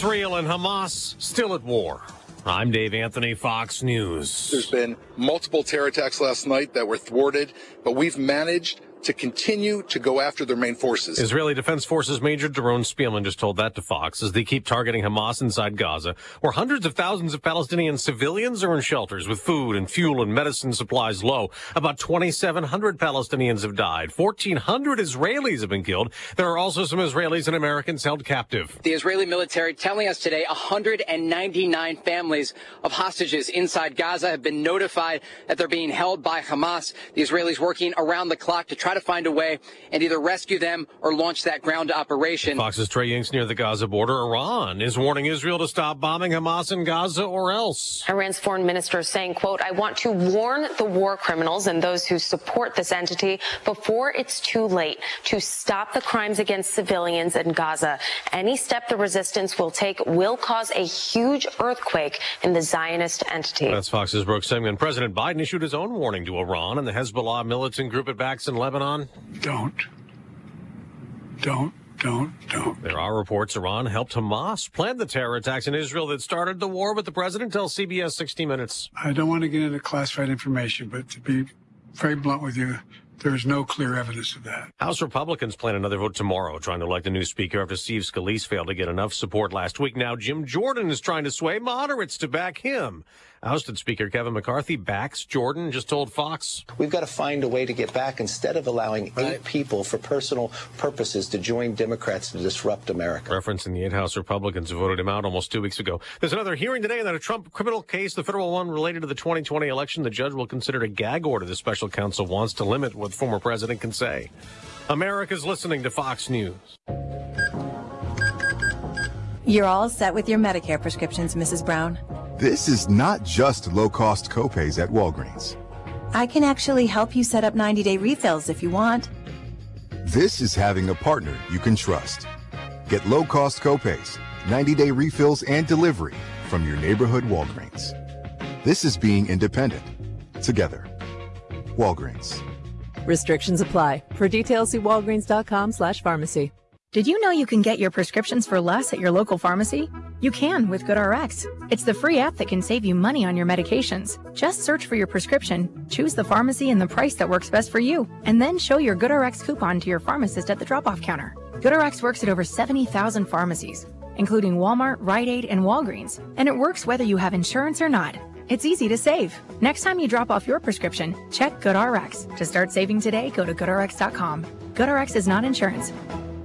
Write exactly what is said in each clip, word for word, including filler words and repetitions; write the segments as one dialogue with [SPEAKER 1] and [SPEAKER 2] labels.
[SPEAKER 1] Israel and Hamas still at war. I'm Dave Anthony, Fox News.
[SPEAKER 2] There's been multiple terror attacks last night that were thwarted, but we've managed to continue to go after their main forces.
[SPEAKER 1] Israeli Defense Forces Major Doron Spielman just told that to Fox as they keep targeting Hamas inside Gaza, where hundreds of thousands of Palestinian civilians are in shelters with food and fuel and medicine supplies low. About twenty-seven hundred Palestinians have died. fourteen hundred Israelis have been killed. There are also some Israelis and Americans held captive.
[SPEAKER 3] The Israeli military telling us today one hundred ninety-nine families of hostages inside Gaza have been notified that they're being held by Hamas. The Israelis working around the clock to try to find a way and either rescue them or launch that ground operation.
[SPEAKER 1] Fox's Trey Yingst near the Gaza border. Iran is warning Israel to stop bombing Hamas in Gaza or else.
[SPEAKER 4] Iran's foreign minister saying, quote, I want to warn the war criminals and those who support this entity before it's too late to stop the crimes against civilians in Gaza. Any step the resistance will take will cause a huge earthquake in the Zionist entity.
[SPEAKER 1] That's Fox's Brooke Simon. President Biden issued his own warning to Iran and the Hezbollah militant group it backs in Lebanon.
[SPEAKER 5] Don't. Don't. Don't. Don't.
[SPEAKER 1] There are reports Iran helped Hamas plan the terror attacks in Israel that started the war, but the president tells C B S sixty minutes.
[SPEAKER 5] I don't want to get into classified information, but to be very blunt with you, there is no clear evidence of that.
[SPEAKER 1] House Republicans plan another vote tomorrow, trying to elect a new speaker after Steve Scalise failed to get enough support last week. Now Jim Jordan is trying to sway moderates to back him. Ousted Speaker Kevin McCarthy backs Jordan, just told Fox.
[SPEAKER 6] We've got to find a way to get back instead of allowing eight right. people for personal purposes to join Democrats to disrupt America.
[SPEAKER 1] Referencing the eight House Republicans who voted him out almost two weeks ago. There's another hearing today in that a Trump criminal case, the federal one related to the twenty twenty election. The judge will consider a gag order the special counsel wants to limit what the former president can say. America's listening to Fox News.
[SPEAKER 7] You're all set with your Medicare prescriptions, Missus Brown.
[SPEAKER 8] This is not just low-cost copays at Walgreens.
[SPEAKER 7] I can actually help you set up ninety-day refills if you want.
[SPEAKER 8] This is having a partner you can trust. Get low-cost copays, ninety-day refills, and delivery from your neighborhood Walgreens. This is being independent. Together. Walgreens.
[SPEAKER 9] Restrictions apply. For details, see walgreens.com slash pharmacy.
[SPEAKER 10] Did you know you can get your prescriptions for less at your local pharmacy? You can with GoodRx. It's the free app that can save you money on your medications. Just search for your prescription, choose the pharmacy and the price that works best for you, and then show your GoodRx coupon to your pharmacist at the drop-off counter. GoodRx works at over seventy thousand pharmacies, including Walmart, Rite Aid, and Walgreens, and it works whether you have insurance or not. It's easy to save. Next time you drop off your prescription, check GoodRx. To start saving today, go to good R X dot com. GoodRx is not insurance.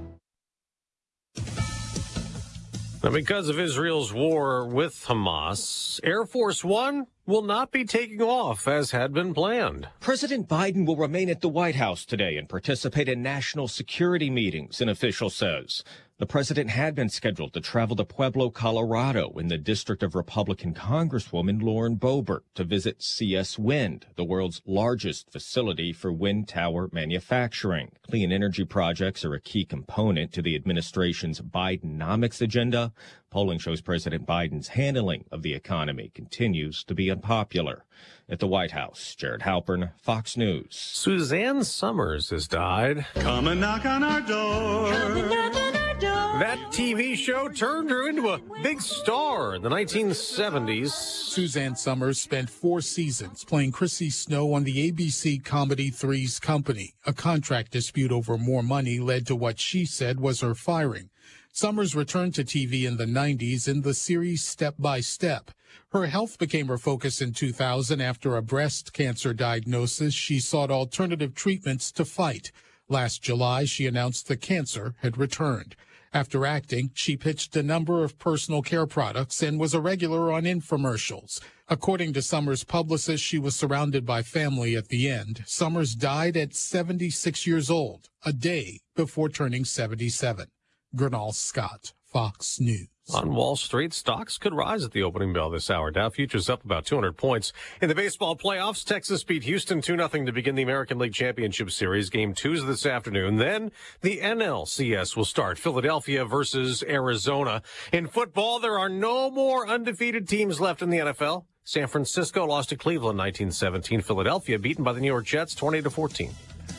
[SPEAKER 1] Now, because of Israel's war with Hamas, Air Force One will not be taking off as had been planned.
[SPEAKER 11] President Biden will remain at the White House today and participate in national security meetings, an official says. The president had been scheduled to travel to Pueblo, Colorado, in the district of Republican Congresswoman Lauren Boebert to visit C S Wind, the world's largest facility for wind tower manufacturing. Clean energy projects are a key component to the administration's Bidenomics agenda. Polling shows President Biden's handling of the economy continues to be unpopular. At the White House, Jared Halpern, Fox News.
[SPEAKER 1] Suzanne Summers has died.
[SPEAKER 12] Come and knock on our door. Come and knock on our door.
[SPEAKER 1] That T V show turned her into a big star in the nineteen seventies.
[SPEAKER 13] Suzanne Summers spent four seasons playing Chrissy Snow on the A B C comedy Three's Company. A contract dispute over more money led to what she said was her firing. Summers returned to T V in the nineties in the series Step by Step. Her health became her focus in two thousand after a breast cancer diagnosis. She sought alternative treatments to fight. Last July, she announced the cancer had returned. After acting, she pitched a number of personal care products and was a regular on infomercials. According to Summers' publicist, she was surrounded by family at the end. Summers died at seventy-six years old, a day before turning seventy-seven. Gernal Scott, Fox News.
[SPEAKER 1] On Wall Street, stocks could rise at the opening bell this hour. Dow futures up about two hundred points. In the baseball playoffs, Texas beat Houston two nothing to begin the American League Championship Series. Game two's this afternoon. Then the N L C S will start. Philadelphia versus Arizona. In football, there are no more undefeated teams left in the N F L. San Francisco lost to Cleveland nineteen seventeen. Philadelphia beaten by the New York Jets twenty to fourteen.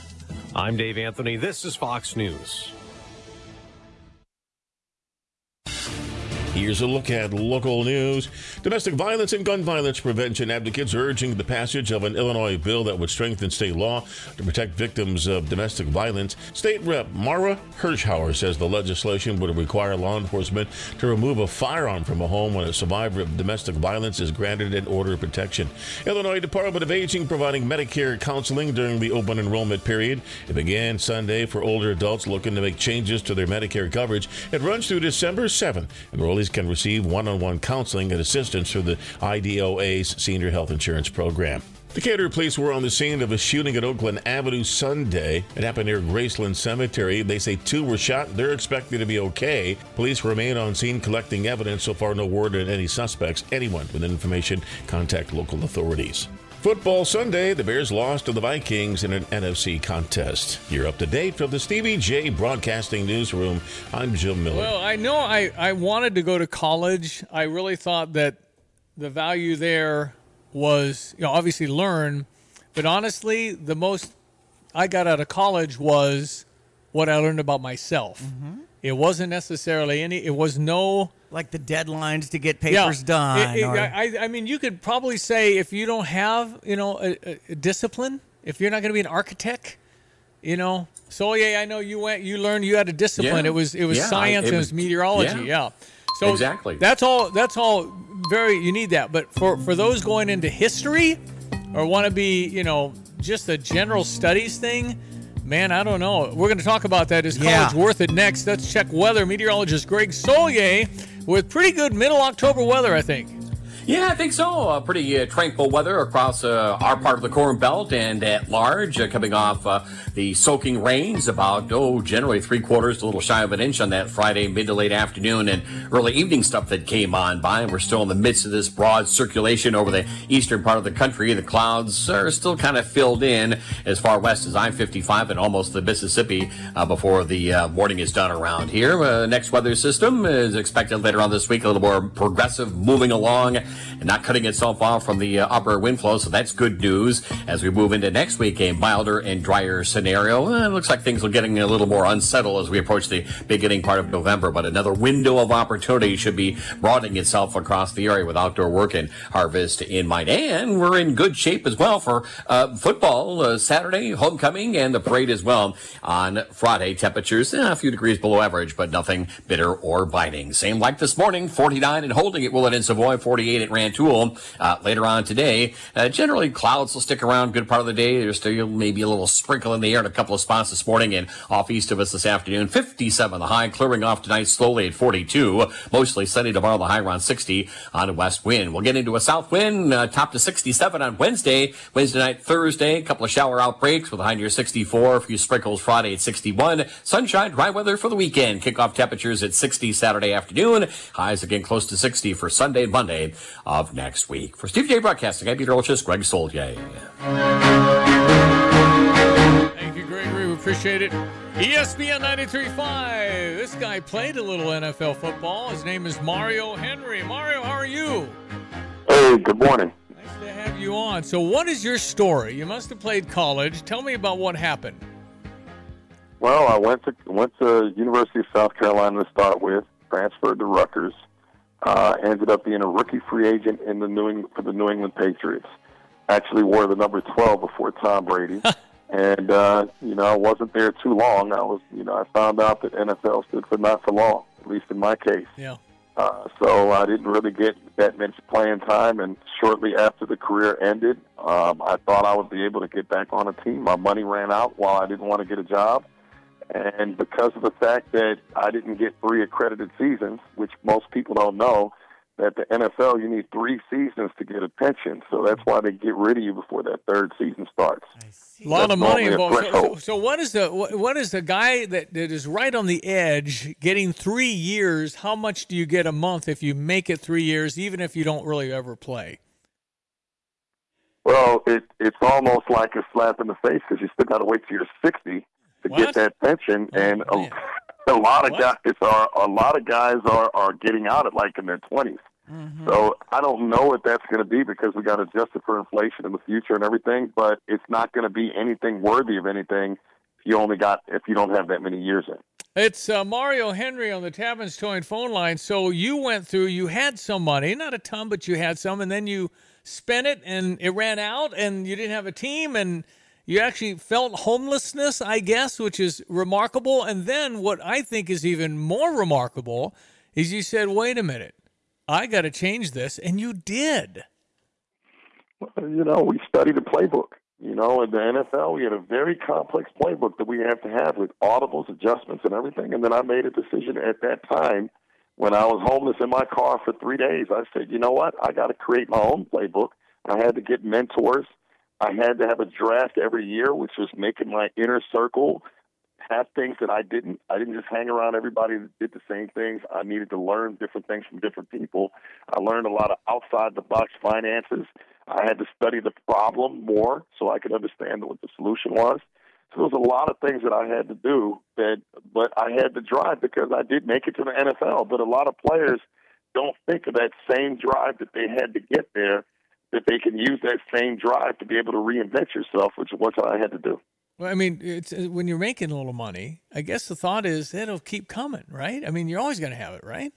[SPEAKER 1] I'm Dave Anthony. This is Fox News.
[SPEAKER 14] Here's a look at local news. Domestic violence and gun violence prevention advocates are urging the passage of an Illinois bill that would strengthen state law to protect victims of domestic violence. State Rep Mara Hirschhauer says the legislation would require law enforcement to remove a firearm from a home when a survivor of domestic violence is granted an order of protection. Illinois Department of Aging providing Medicare counseling during the open enrollment period. It began Sunday for older adults looking to make changes to their Medicare coverage. It runs through December seventh. Enrollees can receive one-on-one counseling and assistance through the I D O A's Senior Health Insurance Program. Decatur police were on the scene of a shooting at Oakland Avenue Sunday. It happened near Graceland Cemetery. They say two were shot. They're expected to be okay. Police remain on scene collecting evidence. So far, no word on any suspects. Anyone with information, contact local authorities. Football Sunday, the Bears lost to the Vikings in an N F C contest. You're up to date from the Stevie J Broadcasting Newsroom. I'm Jim Miller.
[SPEAKER 15] Well, I know I, I wanted to go to college. I really thought that the value there was, you know, obviously learn, but honestly, the most I got out of college was what I learned about myself.
[SPEAKER 16] Mm-hmm.
[SPEAKER 15] It wasn't necessarily any, it was no...
[SPEAKER 16] Like the deadlines to get papers yeah, done.
[SPEAKER 15] It, it,
[SPEAKER 16] or...
[SPEAKER 15] I, I mean, you could probably say if you don't have, you know, a, a discipline, if you're not going to be an architect, you know, so yeah, I know you went, you learned, you had a discipline.
[SPEAKER 17] Yeah.
[SPEAKER 15] It was, it was
[SPEAKER 17] yeah,
[SPEAKER 15] science,
[SPEAKER 17] I, it,
[SPEAKER 15] it was meteorology. Yeah.
[SPEAKER 17] Yeah.
[SPEAKER 15] So
[SPEAKER 17] exactly.
[SPEAKER 15] That's all, that's all very, you need that. But for, for those going into history or want to be, you know, just a general studies thing, man, I don't know. We're going to talk about that. Is college
[SPEAKER 16] yeah.
[SPEAKER 15] worth it next? Let's check weather. Meteorologist Greg Solier with pretty good middle October weather, I think.
[SPEAKER 17] Yeah, I think so. Uh, pretty uh, tranquil weather across uh, our part of the Corn Belt and at large, uh, coming off uh, the soaking rains about, oh, generally three quarters to a little shy of an inch on that Friday mid to late afternoon and early evening stuff that came on by. And we're still in the midst of this broad circulation over the eastern part of the country. The clouds are still kind of filled in as far west as I fifty-five and almost the Mississippi uh, before the uh, morning is done around here. Uh, next weather system is expected later on this week, a little more progressive, moving along and not cutting itself off from the uh, upper wind flow, so that's good news. As we move into next week, a milder and drier scenario. Uh, it looks like things are getting a little more unsettled as we approach the beginning part of November, but another window of opportunity should be broadening itself across the area with outdoor work and harvest in mind. And we're in good shape as well for uh, football uh, Saturday, homecoming, and the parade as well on Friday. Temperatures eh, a few degrees below average, but nothing bitter or biting. Same like this morning, forty-nine and holding it Willett and Savoy, forty-eight at Rantoul. Uh, later on today, uh, generally clouds will stick around good part of the day. There's still maybe a little sprinkle in the air in a couple of spots this morning and off east of us this afternoon. fifty-seven the high, clearing off tonight slowly at forty-two. Mostly sunny tomorrow, the high around sixty on a west wind. We'll get into a south wind, uh, top to sixty-seven on Wednesday. Wednesday night, Thursday, a couple of shower outbreaks with a high near sixty-four. A few sprinkles Friday at sixty-one. Sunshine, dry weather for the weekend. Kickoff temperatures at sixty Saturday afternoon. Highs again close to sixty for Sunday and Monday of next week. For Steve J Broadcasting, I'm meteorologist Greg Solier.
[SPEAKER 15] Thank you, Gregory. We appreciate it. E S P N ninety-three point five. This guy played a little N F L football. His name is Mario Henry. Mario, how are you?
[SPEAKER 18] Hey, good morning.
[SPEAKER 15] Nice to have you on. So what is your story? You must have played college. Tell me about what happened.
[SPEAKER 18] Well, I went to went to University of South Carolina to start with, transferred to Rutgers. Uh, ended up being a rookie free agent in the New England, for the New England Patriots. Actually wore the number twelve before Tom Brady. and, uh, you know, I wasn't there too long. I was, you know, I found out that N F L stood for not for long, at least in my case.
[SPEAKER 15] Yeah.
[SPEAKER 18] Uh, so I didn't really get that much playing time. And shortly after the career ended, um, I thought I would be able to get back on a team. My money ran out while I didn't want to get a job. And because of the fact that I didn't get three accredited seasons, which most people don't know, that the N F L, you need three seasons to get a pension. So that's why they get rid of you before that third season starts.
[SPEAKER 15] A lot that's of money involved. So, so, so what is the what is the guy that, that is right on the edge getting three years? How much do you get a month if you make it three years, even if you don't really ever play?
[SPEAKER 18] Well, it, it's almost like a slap in the face because you still got to wait till you're sixty to what? get that pension, oh, and a, a lot of what? guys are a lot of guys are, are getting out at like in their twenties. Mm-hmm. So I don't know what that's going to be because we got to adjust it for inflation in the future and everything. But it's not going to be anything worthy of anything if you only got if you don't have that many years in.
[SPEAKER 15] It's uh, Mario Henry on the Tavin's Towing phone line. So you went through, you had some money, not a ton, but you had some, and then you spent it and it ran out and you didn't have a team and you actually felt homelessness, I guess, which is remarkable. And then what I think is even more remarkable is you said, wait a minute, I got to change this. And you did.
[SPEAKER 18] You know, we studied the playbook. You know, in the N F L, we had a very complex playbook that we have to have with audibles, adjustments, and everything. And then I made a decision at that time when I was homeless in my car for three days. I said, you know what? I got to create my own playbook. I had to get mentors. I had to have a draft every year, which was making my inner circle have things that I didn't. I didn't just hang around everybody that did the same things. I needed to learn different things from different people. I learned a lot of outside-the-box finances. I had to study the problem more so I could understand what the solution was. So there was a lot of things that I had to do, that, but I had to drive because I did make it to the N F L. But a lot of players don't think of that same drive that they had to get there, that they can use that same drive to be able to reinvent yourself, which is what I had to do.
[SPEAKER 15] Well, I mean, it's, when you're making a little money, I guess the thought is it'll keep coming, right? I mean, you're always going to have it, right?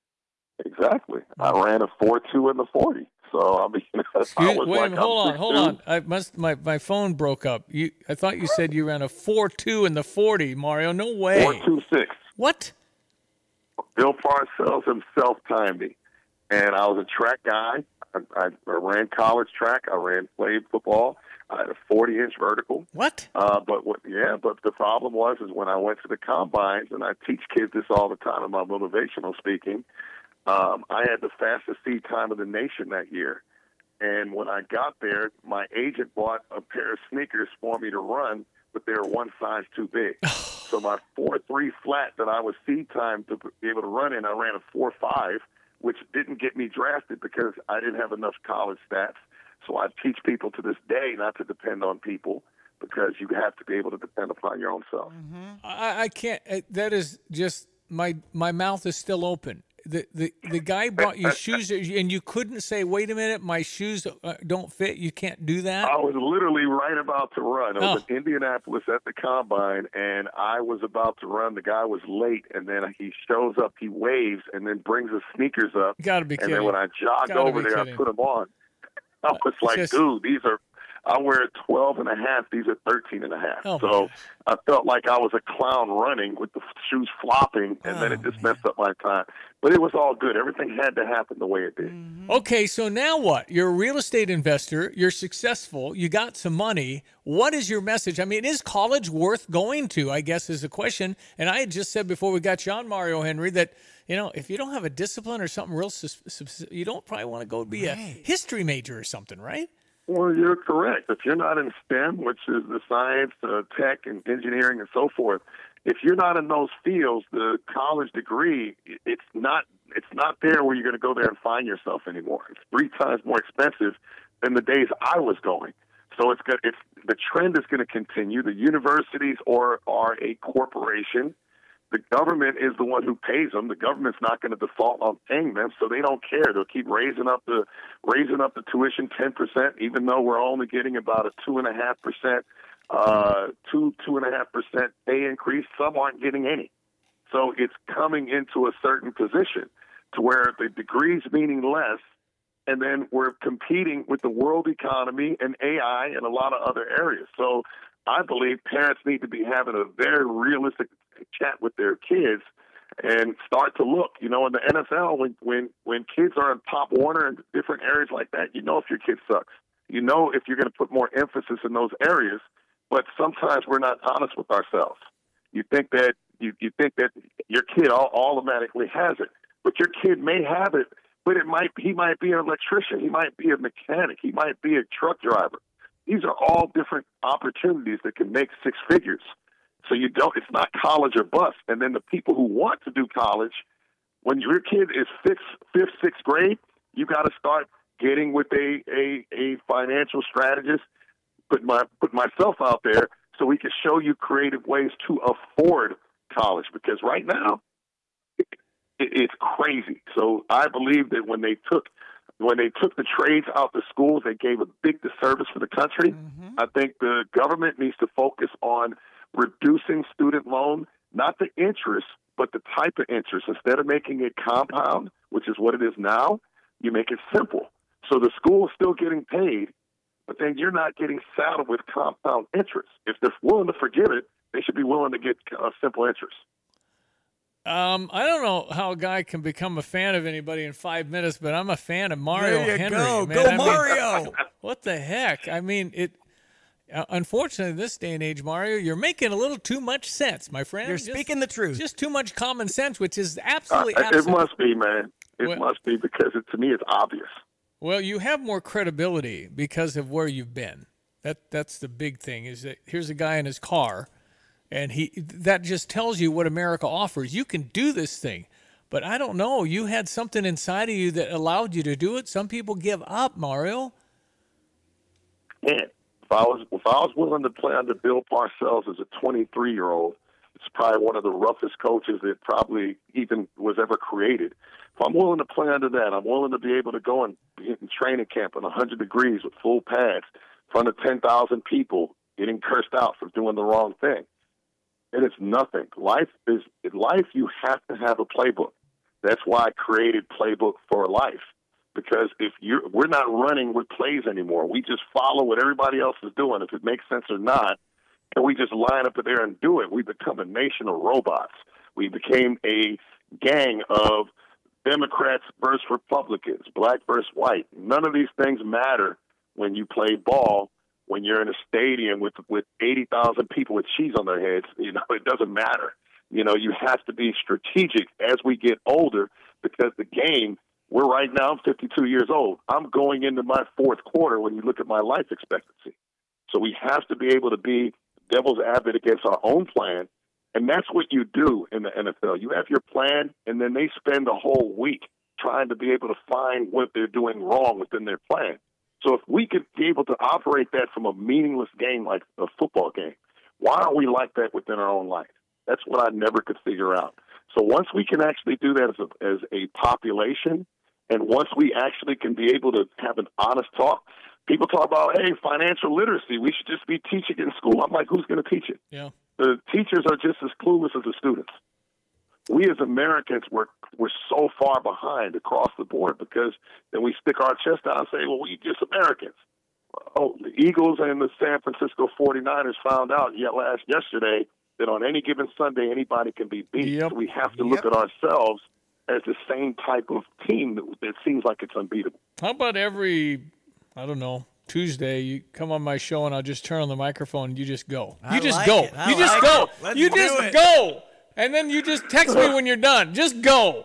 [SPEAKER 18] Exactly. I ran a four two in the forty. So, I mean,
[SPEAKER 15] Excuse,
[SPEAKER 18] I was
[SPEAKER 15] wait,
[SPEAKER 18] like,
[SPEAKER 15] hold on, hold on. I must. My, my phone broke up. You, I thought you said you ran a four two in the forty, Mario. No way.
[SPEAKER 18] four two six.
[SPEAKER 15] What?
[SPEAKER 18] Bill Parcells himself timed me. And I was a track guy. I, I, I ran college track. I ran played football. I had a forty-inch vertical.
[SPEAKER 15] What?
[SPEAKER 18] Uh, but what? Yeah, but the problem was is when I went to the combines, and I teach kids this all the time in my motivational speaking, um, I had the fastest seed time of the nation that year. And when I got there, my agent bought a pair of sneakers for me to run, but they were one size too big. So my four three flat that I was seed time to be able to run in, I ran a four five, which didn't get me drafted because I didn't have enough college stats. So I teach people to this day not to depend on people, because you have to be able to depend upon your own self.
[SPEAKER 15] Mm-hmm. I, I can't. That is just my my mouth is still open. The the the guy brought you shoes, and you couldn't say, "Wait a minute, my shoes don't fit." You can't do that.
[SPEAKER 18] I was literally right about to run. I was
[SPEAKER 15] Oh.
[SPEAKER 18] in Indianapolis at the combine, and I was about to run. The guy was late, and then he shows up. He waves, and then brings his sneakers up.
[SPEAKER 15] You gotta be
[SPEAKER 18] and
[SPEAKER 15] kidding.
[SPEAKER 18] then when I jogged
[SPEAKER 15] Gotta
[SPEAKER 18] over
[SPEAKER 15] be
[SPEAKER 18] there,
[SPEAKER 15] kidding.
[SPEAKER 18] I put them on. I was like,
[SPEAKER 15] just-
[SPEAKER 18] dude, these are, I wear twelve and a half. These are thirteen and a half.
[SPEAKER 15] Oh,
[SPEAKER 18] so I felt like I was a clown running with the shoes flopping, and then it
[SPEAKER 15] Oh,
[SPEAKER 18] just messed up my time. But it was all good. Everything had to happen the way it did.
[SPEAKER 15] Okay, so now what? You're a real estate investor. You're successful. You got some money. What is your message? I mean, is college worth going to, I guess, is the question. And I had just said before we got you on, Mario Henry, that, you know, if you don't have a discipline or something real, sus- sus- you don't probably want to go be a history major or something, right?
[SPEAKER 18] Well, you're correct. If you're not in STEM, which is the science, uh, tech, and engineering and so forth, if you're not in those fields, the college degree, it's not it's not there where you're going to go there and find yourself anymore. It's three times more expensive than the days I was going. So it's good. It's the trend is going to continue. The universities are are a corporation. The government is the one who pays them. The government's not going to default on paying them, so they don't care. They'll keep raising up the raising up the tuition ten percent, even though we're only getting about a two and a half percent, uh, two two and a half percent pay increase. Some aren't getting any. So it's coming into a certain position to where the degrees meaning less, and then we're competing with the world economy and A I and a lot of other areas. So I believe parents need to be having a very realistic chat with their kids and start to look. You know, in the N F L, when when when kids are in Pop Warner and different areas like that, you know if your kid sucks. You know if you're going to put more emphasis in those areas. But sometimes we're not honest with ourselves. You think that you, you think that your kid all, automatically has it, but your kid may have it, but it might he might be an electrician, he might be a mechanic, he might be a truck driver. These are all different opportunities that can make six figures. So you don't, it's not college or bust. And then the people who want to do college, when your kid is fifth, fifth, sixth grade, you got to start getting with a, a, a financial strategist, put my, put myself out there so we can show you creative ways to afford college. Because right now, it, it, it's crazy. So I believe that when they took When they took the trades out the schools, they gave a big disservice for the country. Mm-hmm. I think the government needs to focus on reducing student loan not the interest, but the type of interest. Instead of making it compound, which is what it is now, you make it simple. So the school is still getting paid, but then you're not getting saddled with compound interest. If they're willing to forgive it, they should be willing to get uh, simple interest.
[SPEAKER 15] Um, I don't know how a guy can become a fan of anybody in five minutes, but I'm a fan of Mario
[SPEAKER 16] There you
[SPEAKER 15] Henry.
[SPEAKER 16] go.
[SPEAKER 15] Man.
[SPEAKER 16] Go
[SPEAKER 15] I mean,
[SPEAKER 16] Mario.
[SPEAKER 15] What the heck? I mean, it. Uh, unfortunately, in this day and age, Mario, you're making a little too much sense, my friend.
[SPEAKER 16] You're
[SPEAKER 15] Just-
[SPEAKER 16] speaking the truth.
[SPEAKER 15] Just too much common sense, which is absolutely
[SPEAKER 18] Uh, it
[SPEAKER 15] absent.
[SPEAKER 18] must be, man. It
[SPEAKER 15] Well-
[SPEAKER 18] must be because it, to me it's obvious.
[SPEAKER 15] Well, you have more credibility because of where you've been. That that's the big thing. Is that here's a guy in his car, and he that just tells you what America offers. You can do this thing, but I don't know. You had something inside of you that allowed you to do it. Some people give up, Mario.
[SPEAKER 18] Man, if I was if I was willing to play under Bill Parcells as a twenty-three year old, it's probably one of the roughest coaches that probably even was ever created. If I'm willing to play under that, I'm willing to be able to go and be in training camp in one hundred degrees with full pads in front of ten thousand people getting cursed out for doing the wrong thing. And it's nothing. Life is in life. You have to have a playbook. That's why I created Playbook for Life. Because if you're, we're not running with plays anymore. We just follow what everybody else is doing, if it makes sense or not, and we just line up there and do it. We become a nation of robots. We became a gang of Democrats versus Republicans, black versus white. None of these things matter when you play ball, when you're in a stadium with with eighty thousand people with cheese on their heads. You know, it doesn't matter. You know, you have to be strategic as we get older because the game, we're right now, I'm fifty-two years old. I'm going into my fourth quarter when you look at my life expectancy. So we have to be able to be devil's advocate against our own plan. And that's what you do in the N F L. You have your plan, and then they spend a whole week trying to be able to find what they're doing wrong within their plan. So if we could be able to operate that from a meaningless game like a football game, why aren't we like that within our own life? That's what I never could figure out. So once we can actually do that as a, as a population, and once we actually can be able to have an honest talk, people talk about, hey, financial literacy, we should just be teaching it in school. I'm like, who's going to teach it?
[SPEAKER 15] Yeah.
[SPEAKER 18] The teachers are just as clueless as the students. We as Americans, we're, we're so far behind across the board because then we stick our chest out and say, well, we just Americans. Oh, the Eagles and the San Francisco forty-niners found out yet last yesterday that on any given Sunday, anybody can be beat.
[SPEAKER 15] Yep.
[SPEAKER 18] So we have to
[SPEAKER 15] Yep.
[SPEAKER 18] look at ourselves as the same type of team that, that seems like it's unbeatable.
[SPEAKER 15] How about every, I don't know, Tuesday, you come on my show and I'll just turn on the microphone and you just go.
[SPEAKER 16] I
[SPEAKER 15] You just
[SPEAKER 16] like
[SPEAKER 15] go.
[SPEAKER 16] it. I
[SPEAKER 15] You just
[SPEAKER 16] like
[SPEAKER 15] go.
[SPEAKER 16] it. Let's
[SPEAKER 15] You
[SPEAKER 16] do
[SPEAKER 15] just
[SPEAKER 16] it.
[SPEAKER 15] go. And then you just text me when you're done. Just go.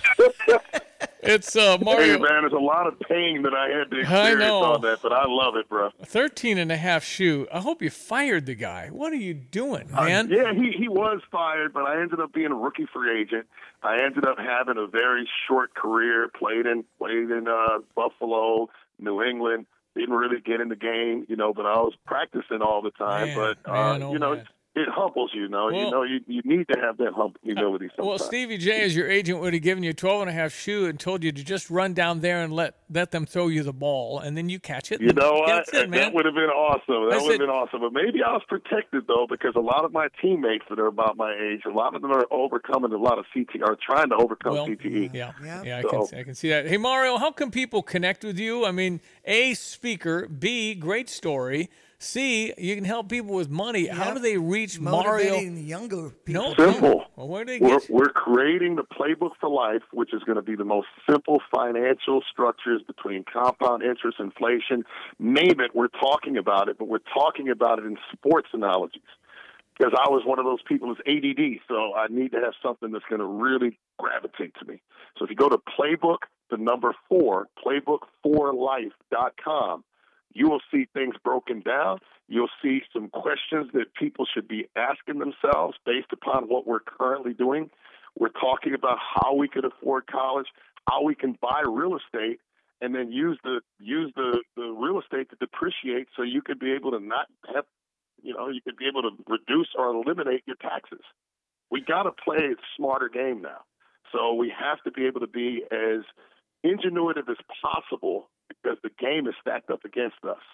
[SPEAKER 15] It's uh,
[SPEAKER 18] Hey,
[SPEAKER 15] Mario.
[SPEAKER 18] man, there's a lot of pain that I had to
[SPEAKER 15] I
[SPEAKER 18] experience
[SPEAKER 15] know.
[SPEAKER 18] on that, but I love it, bro.
[SPEAKER 15] thirteen and a half shoe. I hope you fired the guy. What are you doing, man?
[SPEAKER 18] Uh, yeah, he, he was fired, but I ended up being a rookie free agent. I ended up having a very short career, played in played in uh, Buffalo, New England. Didn't really get in the game, you know, but I was practicing all the time.
[SPEAKER 15] Man,
[SPEAKER 18] but, uh,
[SPEAKER 15] man, oh,
[SPEAKER 18] you know,
[SPEAKER 15] man.
[SPEAKER 18] it humbles you, know.
[SPEAKER 15] Well-
[SPEAKER 18] you know, you, you need to have that hum- humility sometimes.
[SPEAKER 15] Well, Stevie J, as your agent, would have given you a twelve and a half shoe and told you to just run down there and let let them throw you the ball, and then you catch it.
[SPEAKER 18] You
[SPEAKER 15] and
[SPEAKER 18] know what?
[SPEAKER 15] That's it, man.
[SPEAKER 18] That would have been awesome. That
[SPEAKER 15] That's
[SPEAKER 18] would have
[SPEAKER 15] it.
[SPEAKER 18] been awesome. But maybe I was protected, though, because a lot of my teammates that are about my age, a lot of them are overcoming a lot of C T, are trying to overcome
[SPEAKER 15] Well,
[SPEAKER 18] C T E.
[SPEAKER 15] Yeah,
[SPEAKER 16] Yeah.
[SPEAKER 15] yeah, I
[SPEAKER 18] So-
[SPEAKER 15] can I can see that. Hey, Mario, how can people connect with you? I mean, A, speaker, B, great story, C, you can help people with money. How
[SPEAKER 16] Yeah.
[SPEAKER 15] do they reach Mario?
[SPEAKER 16] Motivating the younger people.
[SPEAKER 15] No,
[SPEAKER 18] Simple.
[SPEAKER 15] Well, where do they
[SPEAKER 18] We're,
[SPEAKER 15] get?
[SPEAKER 18] we're creating the Playbook for Life, which is going to be the most simple financial structures between compound interest, inflation, name it. We're talking about it, but we're talking about it in sports analogies. Because I was one of those people with A D D, so I need to have something that's going to really gravitate to me. So if you go to Playbook, the number four, playbook for life dot com, you will see things broken down. You'll see some questions that people should be asking themselves based upon what we're currently doing. We're talking about how we could afford college, how we can buy real estate, and then use the use the, the real estate to depreciate so you could be able to not have, you know, you could be able to reduce or eliminate your taxes. We got to play a smarter game now. So we have to be able to be as ingenuitive as possible because the game is stacked up against us.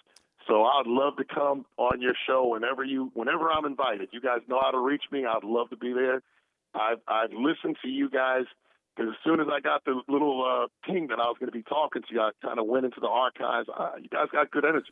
[SPEAKER 18] So I'd love to come on your show whenever you, whenever I'm invited. You guys know how to reach me. I'd love to be there. I've, I've listened to you guys. Because as soon as I got the little uh, ping that I was going to be talking to you, I kind of went into the archives. Uh, you guys got good energy.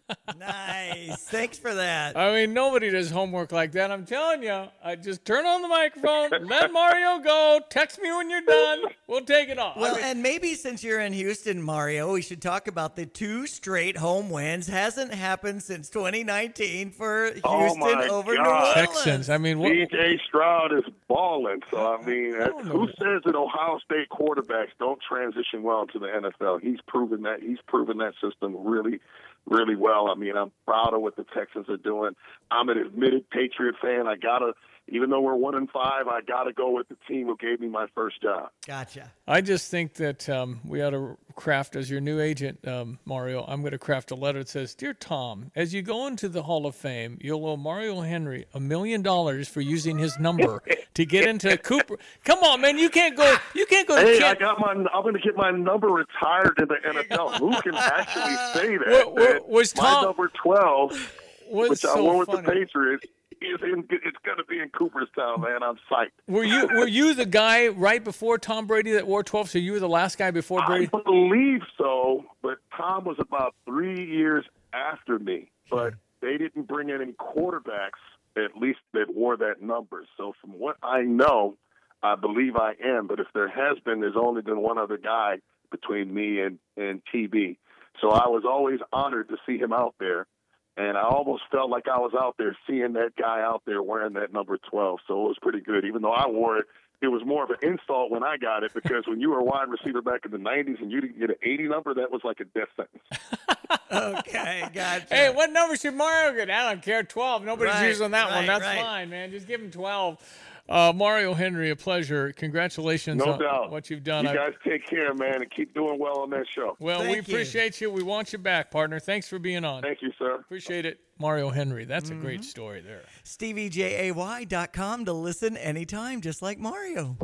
[SPEAKER 16] Nice. Thanks for that.
[SPEAKER 15] I mean, nobody does homework like that. I'm telling you. I just turn on the microphone, let Mario go, text me when you're done. We'll take it off.
[SPEAKER 16] Well,
[SPEAKER 15] I mean,
[SPEAKER 16] and maybe since you're in Houston, Mario, we should talk about the two straight home wins. Hasn't happened since twenty nineteen for Houston
[SPEAKER 18] Oh my
[SPEAKER 16] over
[SPEAKER 18] God.
[SPEAKER 16] New Orleans.
[SPEAKER 15] Texans. I mean, what?
[SPEAKER 18] D J Stroud is balling. So, I mean, who says that Ohio State quarterbacks don't transition well into the N F L? He's proven that. He's proven that system really, really well. I mean, I'm proud of what the Texans are doing. I'm an admitted Patriot fan. I got to, even though we're one and five, I got to go with the team who gave me my first job.
[SPEAKER 16] Gotcha.
[SPEAKER 15] I just think that um, we ought to craft, as your new agent, um, Mario, I'm going to craft a letter that says, Dear Tom, as you go into the Hall of Fame, you'll owe Mario Henry a million dollars for using his number to get into Cooper. Come on, man. You can't go. You can't go.
[SPEAKER 18] Hey,
[SPEAKER 15] to
[SPEAKER 18] I got my. I'm going to get my number retired in the N F L. Who can actually say that?
[SPEAKER 15] What- what-
[SPEAKER 18] man?
[SPEAKER 15] was
[SPEAKER 18] my
[SPEAKER 15] Tom-
[SPEAKER 18] number twelve,
[SPEAKER 15] was
[SPEAKER 18] which I
[SPEAKER 15] so
[SPEAKER 18] won with
[SPEAKER 15] funny.
[SPEAKER 18] the Patriots, is in. It's going to be in Cooperstown, man. I'm psyched.
[SPEAKER 15] Were you were you the guy right before Tom Brady that wore twelve? So you were the last guy before Brady?
[SPEAKER 18] I believe so, but Tom was about three years after me. But they didn't bring in any quarterbacks, at least that wore that number. So from what I know, I believe I am. But if there has been, there's only been one other guy between me and, and T B. So I was always honored to see him out there. And I almost felt like I was out there seeing that guy out there wearing that number twelve. So it was pretty good. Even though I wore it, it was more of an insult when I got it, because when you were a wide receiver back in the nineties and you didn't get an eighty number, that was like a death sentence.
[SPEAKER 16] Okay, gotcha.
[SPEAKER 15] Hey, what number should Mario get? I don't care. twelve. Nobody's
[SPEAKER 16] Right,
[SPEAKER 15] using that one.
[SPEAKER 16] right,
[SPEAKER 15] That's
[SPEAKER 16] right.
[SPEAKER 15] fine, man. Just give him twelve. Uh, Mario Henry, a pleasure. Congratulations
[SPEAKER 18] No
[SPEAKER 15] on
[SPEAKER 18] doubt.
[SPEAKER 15] what you've done.
[SPEAKER 18] You
[SPEAKER 15] I-
[SPEAKER 18] guys take care, man, and keep doing well on that show.
[SPEAKER 15] well, we
[SPEAKER 16] Thank you.
[SPEAKER 15] appreciate you. We want you back, partner. Thanks for being on.
[SPEAKER 18] Thank you, sir.
[SPEAKER 15] Appreciate it. Mario Henry. That's a
[SPEAKER 16] Mm-hmm.
[SPEAKER 15] great story there.
[SPEAKER 16] Stevie J A Y dot com to listen anytime, just like Mario.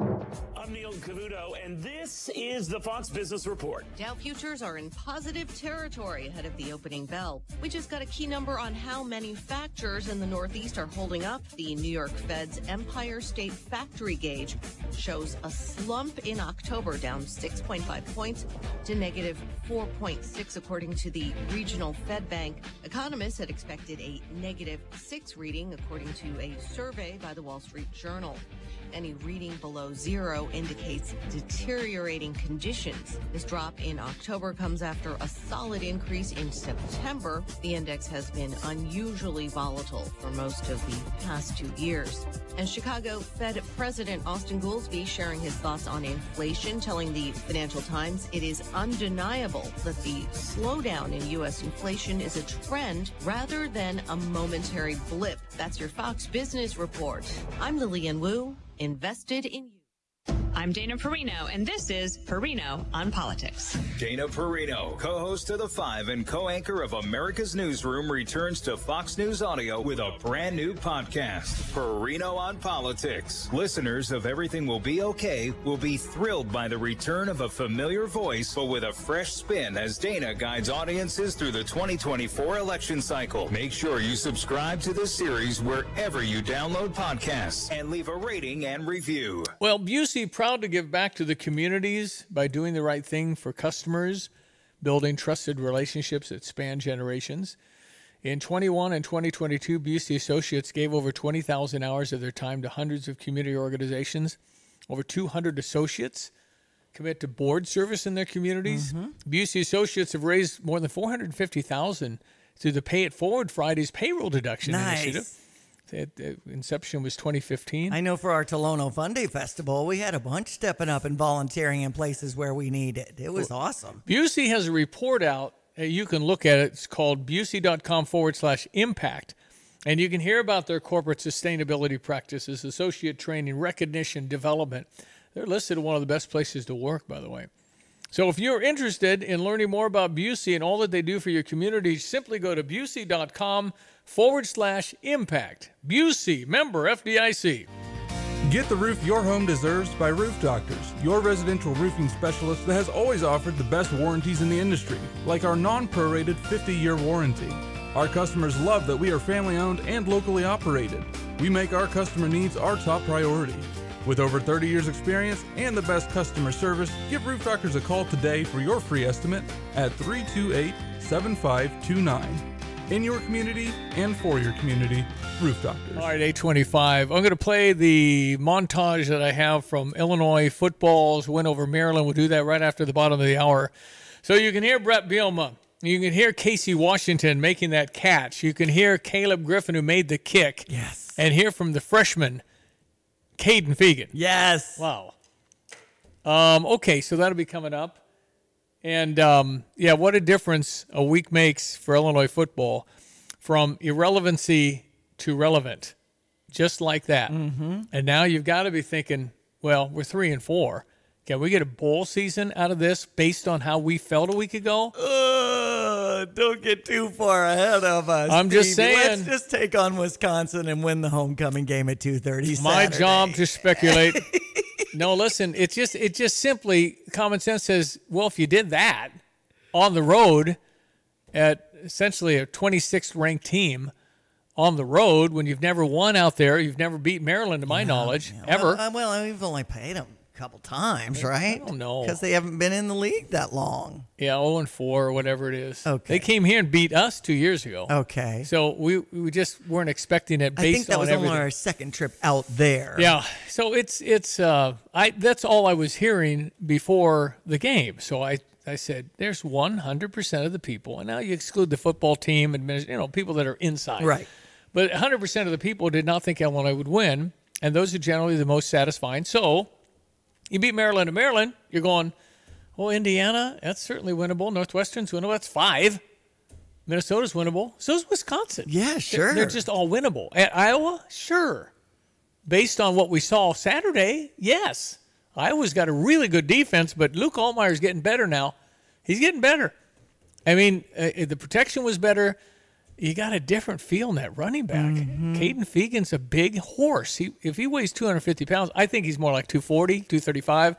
[SPEAKER 19] I'm Neil Cavuto, and this is the Fox Business Report.
[SPEAKER 20] Dow futures are in positive territory ahead of the opening bell. We just got a key number on how manufacturers in the Northeast are holding up. The New York Fed's Empire State Factory Gauge shows a slump in October, down six point five points to negative four point six, according to the regional Fed Bank. Economists had expected a negative six reading, according to a survey by the Wall Street Journal. Any reading below zero indicates deteriorating conditions. This drop in October comes after a solid increase in September. The index has been unusually volatile for most of the past two years. And Chicago Fed President Austin Goolsbee sharing his thoughts on inflation, telling the Financial Times it is undeniable that the slowdown in U S inflation is a trend rather than a momentary blip. That's your Fox Business Report. I'm Lillian Wu, invested in you.
[SPEAKER 21] I'm Dana Perino, and this is Perino on Politics.
[SPEAKER 22] Dana Perino, co-host of The Five and co-anchor of America's Newsroom, returns to Fox News Audio with a brand new podcast, Perino on Politics. Listeners of Everything Will Be Okay will be thrilled by the return of a familiar voice, but with a fresh spin as Dana guides audiences through the twenty twenty-four election cycle. Make sure you subscribe to this series wherever you download podcasts and leave a rating and review.
[SPEAKER 15] Well, Busey proud to give back to the communities by doing the right thing for customers, building trusted relationships that span generations. In twenty-one and twenty twenty-two, Busey Associates gave over twenty thousand hours of their time to hundreds of community organizations. Over two hundred associates commit to board service in their communities.
[SPEAKER 16] Mm-hmm.
[SPEAKER 15] Busey Associates have raised more than four hundred fifty thousand dollars through the Pay It Forward Fridays payroll deduction
[SPEAKER 16] Nice.
[SPEAKER 15] initiative. The inception was twenty fifteen.
[SPEAKER 16] I know for our Tolono Fun Day Festival, we had a bunch stepping up and volunteering in places where we need it. It was awesome.
[SPEAKER 15] Busey has a report out. uh, You can look at it. It's called Busey.com forward slash impact. And you can hear about their corporate sustainability practices, associate training, recognition, development. They're listed as one of the best places to work, by the way. So if you're interested in learning more about Busey and all that they do for your community, simply go to Busey.com forward slash impact. Busey, member F D I C.
[SPEAKER 23] Get the roof your home deserves by Roof Doctors, your residential roofing specialist that has always offered the best warranties in the industry, like our non-prorated fifty-year warranty. Our customers love that we are family-owned and locally operated. We make our customer needs our top priority. With over thirty years experience and the best customer service, give Roof Doctors a call today for your free estimate at three two eight, seven five two nine. In your community and for your community, Roof Doctors.
[SPEAKER 15] All right, eight twenty-five. I'm going to play the montage that I have from Illinois football's win over Maryland. We'll do that right after the bottom of the hour. So you can hear Brett Bielema. You can hear Casey Washington making that catch. You can hear Caleb Griffin, who made the kick.
[SPEAKER 16] Yes.
[SPEAKER 15] And hear from the freshman, Caden Fegan.
[SPEAKER 16] Yes.
[SPEAKER 15] Wow. Um, okay, so that'll be coming up. And, um, yeah, what a difference a week makes for Illinois football from irrelevancy to relevant, just like that.
[SPEAKER 16] Mm-hmm.
[SPEAKER 15] And now you've got to be thinking, well, we're three and four. Can we get a bowl season out of this based on how we felt a week ago?
[SPEAKER 16] Uh, don't get too far ahead of us.
[SPEAKER 15] I'm just
[SPEAKER 16] Stevie.
[SPEAKER 15] saying.
[SPEAKER 16] Let's just take on Wisconsin and win the homecoming game at two thirty
[SPEAKER 15] My
[SPEAKER 16] Saturday.
[SPEAKER 15] job to speculate. No, listen, it's just it just simply common sense says, well, if you did that on the road at essentially a twenty-sixth ranked team on the road when you've never won out there, you've never beat Maryland to my
[SPEAKER 16] Yeah,
[SPEAKER 15] knowledge,
[SPEAKER 16] yeah.
[SPEAKER 15] ever.
[SPEAKER 16] Well, uh, well, we've only played them a couple times, right?
[SPEAKER 15] I don't know.
[SPEAKER 16] Because they haven't been in the league that long.
[SPEAKER 15] Yeah, oh and four or whatever it is.
[SPEAKER 16] Okay.
[SPEAKER 15] They came here and beat us two years ago.
[SPEAKER 16] Okay.
[SPEAKER 15] So we we just weren't expecting it based
[SPEAKER 16] I think that
[SPEAKER 15] on
[SPEAKER 16] was
[SPEAKER 15] everything.
[SPEAKER 16] only our second trip out there.
[SPEAKER 15] Yeah. So it's it's uh I that's all I was hearing before the game. So I I said there's one hundred percent of the people, and now you exclude the football team, administ- you know, people that are inside.
[SPEAKER 16] Right.
[SPEAKER 15] But one hundred percent of the people did not think Illinois would win, and those are generally the most satisfying. So you beat Maryland and Maryland, you're going, well, Indiana, that's certainly winnable. Northwestern's winnable. That's five. Minnesota's winnable. So is Wisconsin.
[SPEAKER 16] Yeah, sure.
[SPEAKER 15] They're, they're just all winnable. At Iowa, sure. Based on what we saw Saturday, yes. Iowa's got a really good defense, but Luke Altmaier's getting better now. He's getting better. I mean, uh, the protection was better. You got a different feel in that running back.
[SPEAKER 16] Mm-hmm.
[SPEAKER 15] Caden Fegan's a big horse. He, if he weighs two hundred fifty pounds, I think he's more like two forty, two thirty-five.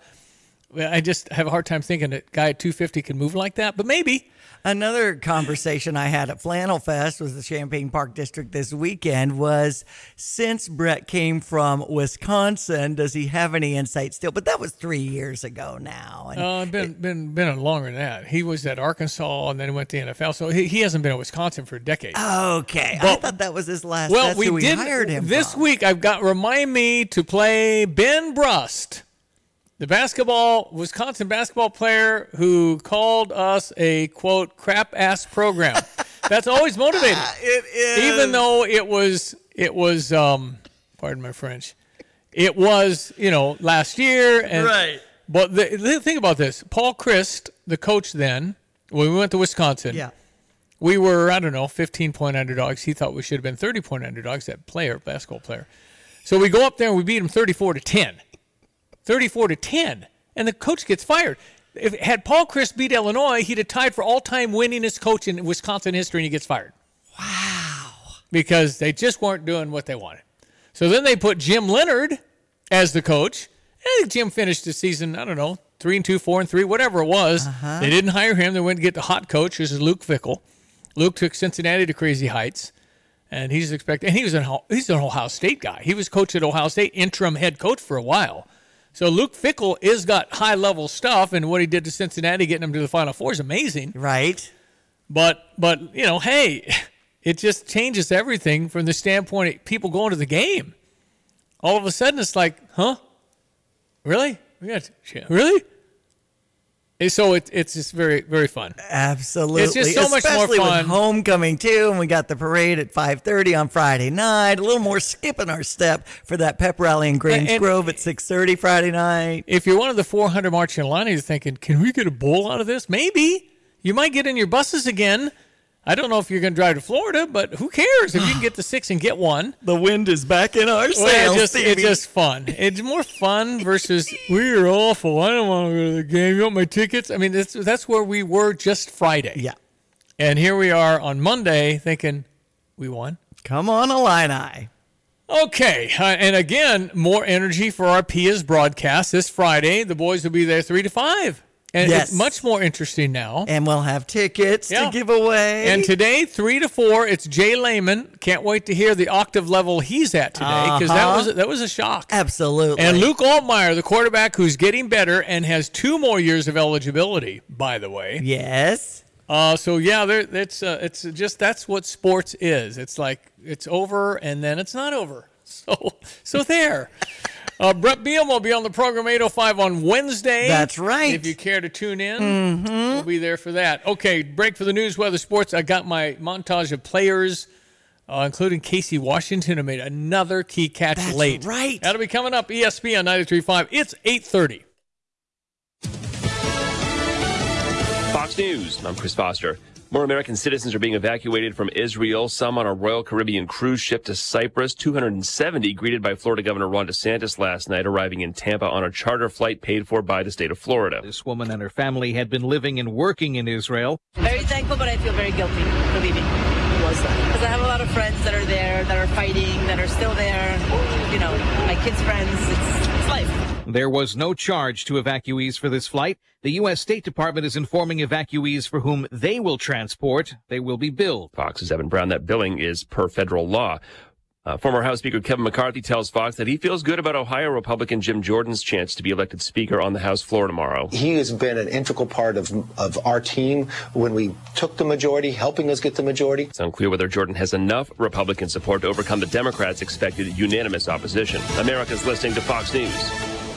[SPEAKER 15] I just have a hard time thinking that a guy at two fifty can move like that, but maybe.
[SPEAKER 16] Another conversation I had at Flannel Fest with the Champaign Park District this weekend was, since Brett came from Wisconsin, does he have any insight still? But that was three years ago now. And
[SPEAKER 15] Uh, been been been longer than that. He was at Arkansas and then went to the N F L, so he, he hasn't been at Wisconsin for a decade.
[SPEAKER 16] Okay, I
[SPEAKER 15] But-
[SPEAKER 16] thought that was his last.
[SPEAKER 15] Well,
[SPEAKER 16] that's
[SPEAKER 15] we
[SPEAKER 16] who we
[SPEAKER 15] did
[SPEAKER 16] hired him
[SPEAKER 15] this
[SPEAKER 16] from.
[SPEAKER 15] week. I've got remind me to play Ben Brust, the basketball Wisconsin basketball player who called us a quote crap ass program. That's always motivating.
[SPEAKER 16] It is,
[SPEAKER 15] Even though it was it was um, pardon my French, it was you know last year and
[SPEAKER 16] Right.
[SPEAKER 15] But the, the thing about this, Paul Christ, the coach then when we went to Wisconsin,
[SPEAKER 16] Yeah.
[SPEAKER 15] we were, I don't know, fifteen point underdogs. He thought we should have been thirty point underdogs, that player, basketball player. So we go up there and we beat him thirty-four to ten. thirty-four to ten. And the coach gets fired. If had Paul Christ beat Illinois, he'd have tied for all-time winningest coach in Wisconsin history, and he gets fired.
[SPEAKER 16] Wow.
[SPEAKER 15] Because they just weren't doing what they wanted. So then they put Jim Leonard as the coach. I think Jim finished the season, I don't know, three and two, four and three, whatever it was.
[SPEAKER 16] Uh-huh.
[SPEAKER 15] They didn't hire him. They went to get the hot coach, which is Luke Fickell. Luke took Cincinnati to crazy heights, and he's expected. And he was an he's an Ohio State guy. He was coach at Ohio State, interim head coach for a while. So Luke Fickell is got high level stuff, and what he did to Cincinnati, getting them to the Final Four, is amazing.
[SPEAKER 16] Right.
[SPEAKER 15] But but you know, hey, it just changes everything from the standpoint of people going to the game. All of a sudden, it's like, huh? Really? We got really? And so it, it's just very, very fun.
[SPEAKER 16] Absolutely.
[SPEAKER 15] It's just so much more
[SPEAKER 16] Especially
[SPEAKER 15] fun.
[SPEAKER 16] with homecoming, too, and we got the parade at five thirty on Friday night. A little more skipping our step for that pep rally in Grange
[SPEAKER 15] And-
[SPEAKER 16] Grove at six thirty Friday night.
[SPEAKER 15] If you're one of the four hundred marching in line, you're thinking, can we get a bowl out of this? Maybe. You might get in your buses again. I don't know if you're going to drive to Florida, but who cares if you can get to six and get one?
[SPEAKER 16] The wind is back in our sails,
[SPEAKER 15] Well, it's, just, it's
[SPEAKER 16] Stevie.
[SPEAKER 15] just fun. It's more fun versus we're awful. I don't want to go to the game. You want my tickets? I mean, that's, that's where we were just Friday.
[SPEAKER 16] Yeah.
[SPEAKER 15] And here we are on Monday thinking we won.
[SPEAKER 16] Come on, Illini.
[SPEAKER 15] Okay. Uh, and again, more energy for our Pia's broadcast this Friday. The boys will be there three to five. And
[SPEAKER 16] Yes.
[SPEAKER 15] it's much more interesting now.
[SPEAKER 16] And we'll have tickets
[SPEAKER 15] Yeah.
[SPEAKER 16] to give away.
[SPEAKER 15] And today, three to four, it's Jay Lehman. Can't wait to hear the octave level he's at today, because that
[SPEAKER 16] Uh-huh.
[SPEAKER 15] was that was a shock.
[SPEAKER 16] Absolutely.
[SPEAKER 15] And Luke Altmaier, the quarterback who's getting better and has two more years of eligibility, by the way.
[SPEAKER 16] Yes.
[SPEAKER 15] Uh, so yeah, there, it's uh, it's just that's what sports is. It's like it's over and then it's not over. So so there. Uh, Brett Beal will be on the program eight oh five on Wednesday.
[SPEAKER 16] That's right.
[SPEAKER 15] If you care to tune in,
[SPEAKER 16] Mhm.
[SPEAKER 15] we'll be there for that. Okay, break for the news, weather, sports. I got my montage of players, uh, including Casey Washington, who made another key catch
[SPEAKER 16] That's
[SPEAKER 15] late.
[SPEAKER 16] right.
[SPEAKER 15] That'll be coming up. E S P N ninety-three point five. It's eight thirty.
[SPEAKER 2] Fox News, I'm Chris Foster. More American citizens are being evacuated from Israel, some on a Royal Caribbean cruise ship to Cyprus. two hundred seventy greeted by Florida Governor Ron DeSantis last night, arriving in Tampa on a charter flight paid for by the state of Florida.
[SPEAKER 3] This woman and her family had been living and working in Israel.
[SPEAKER 4] Very thankful, but I feel very guilty for leaving. Because I have a lot of friends that are there, that are fighting, that are still there. You know, my kids' friends. It's, it's life.
[SPEAKER 3] There was no charge to evacuees for this flight. The U S State Department is informing evacuees for whom they will transport, they will be billed.
[SPEAKER 2] Fox's Evan Brown, that billing is per federal law. Uh, former House Speaker Kevin McCarthy tells Fox that he feels good about Ohio Republican Jim Jordan's chance to be elected Speaker on the House floor tomorrow.
[SPEAKER 6] He has been an integral part of of our team when we took the majority, helping us get the majority.
[SPEAKER 2] It's unclear whether Jordan has enough Republican support to overcome the Democrats' expected unanimous opposition. America's listening to Fox News.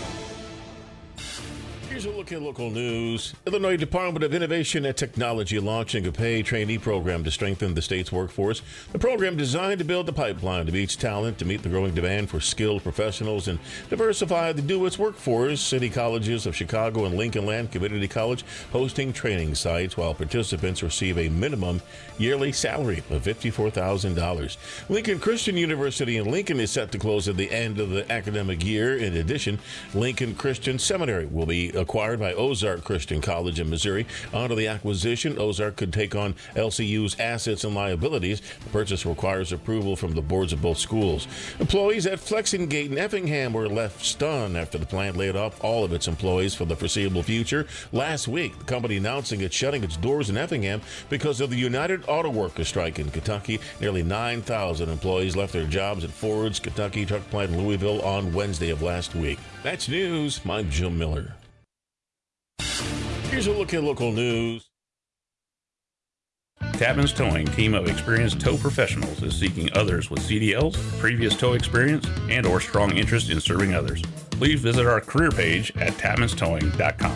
[SPEAKER 14] Here's a look at local news. Illinois Department of Innovation and Technology launching a pay trainee program to strengthen the state's workforce. The program designed to build a pipeline to meet talent, to meet the growing demand for skilled professionals and diversify the do its workforce. City colleges of Chicago and Lincoln Land Community College hosting training sites while participants receive a minimum yearly salary of fifty-four thousand dollars. Lincoln Christian University in Lincoln is set to close at the end of the academic year. In addition, Lincoln Christian Seminary will be acquired by Ozark Christian College in Missouri. Under the acquisition, Ozark could take on L C U's assets and liabilities. The purchase requires approval from the boards of both schools. Employees at Flexingate in Effingham were left stunned after the plant laid off all of its employees for the foreseeable future. Last week, the company announcing it's shutting its doors in Effingham because of the United Auto Workers strike in Kentucky. Nearly nine thousand employees left their jobs at Ford's Kentucky truck plant in Louisville on Wednesday of last week. That's news. I'm Jim Miller. Here's a look at local news.
[SPEAKER 24] Tapman's Towing, team of experienced tow professionals, is seeking others with C D Ls, previous tow experience, and or strong interest in serving others. Please visit our career page at tapmans towing dot com.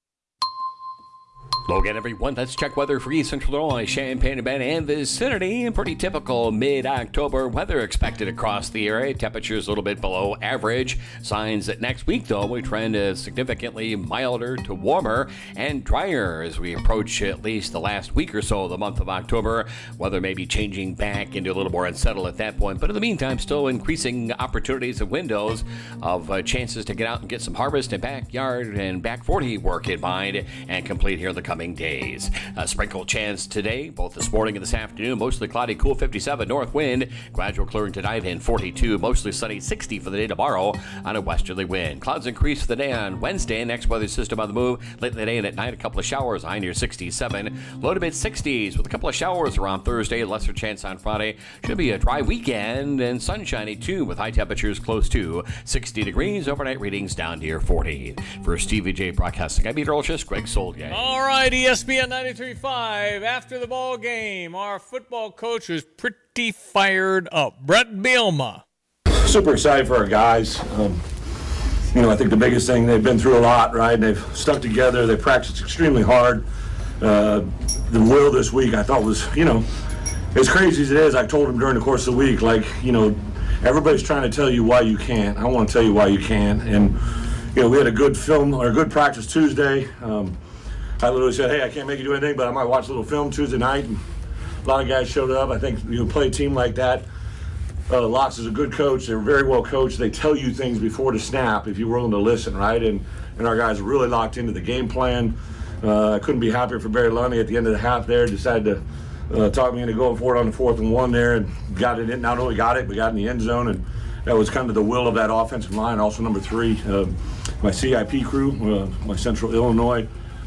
[SPEAKER 17] Hello again, everyone. Let's check weather for East Central Illinois, Champaign, Urbana, and vicinity. Pretty typical mid-October weather expected across the area. Temperatures a little bit below average. Signs that next week, though, we trend uh, significantly milder to warmer and drier as we approach at least the last week or so of the month of October. Weather may be changing back into a little more unsettled at that point, but in the meantime, still increasing opportunities and windows of uh, chances to get out and get some harvest and backyard and back forty work in mind and complete here in the coming days. A sprinkle chance today, both this morning and this afternoon. Mostly cloudy, cool fifty-seven north wind. Gradual clearing tonight in forty-two. Mostly sunny, sixty for the day tomorrow on a westerly wind. Clouds increase for the day on Wednesday. Next weather system on the move. Late in the day and at night, a couple of showers. High near sixty-seven. Low to mid sixties with a couple of showers around Thursday. Lesser chance on Friday. Should be a dry weekend and sunshiny too with high temperatures close to sixty degrees. Overnight readings down near forty. For Stevie J Broadcasting, I'm meteorologist Greg Solgay.
[SPEAKER 15] All right, E S P N ninety-three point five. After the ball game, our football coach was pretty fired up. Brett Bielema.
[SPEAKER 25] Super excited for our guys. Um, you know, I think the biggest thing, they've been through a lot, right? They've stuck together. They practiced extremely hard. Uh, the will this week, I thought was, you know, as crazy as it is, I told them during the course of the week, like, you know, everybody's trying to tell you why you can't. I want to tell you why you can. And, you know, we had a good film or a good practice Tuesday. Um, I literally said, hey, I can't make you do anything, but I might watch a little film Tuesday night. And a lot of guys showed up. I think you play a team like that. Uh, Locks is a good coach. They're very well coached. They tell you things before the snap if you're willing to listen, right? And and our guys are really locked into the game plan. Uh, I couldn't be happier for Barry Lundy at the end of the half there. Decided to uh, talk me into going for it on the fourth and one there and got it in. Not only got it, but got in the end zone. And that was kind of the will of that offensive line. Also, number three, uh, my C I P crew, uh, my Central Illinois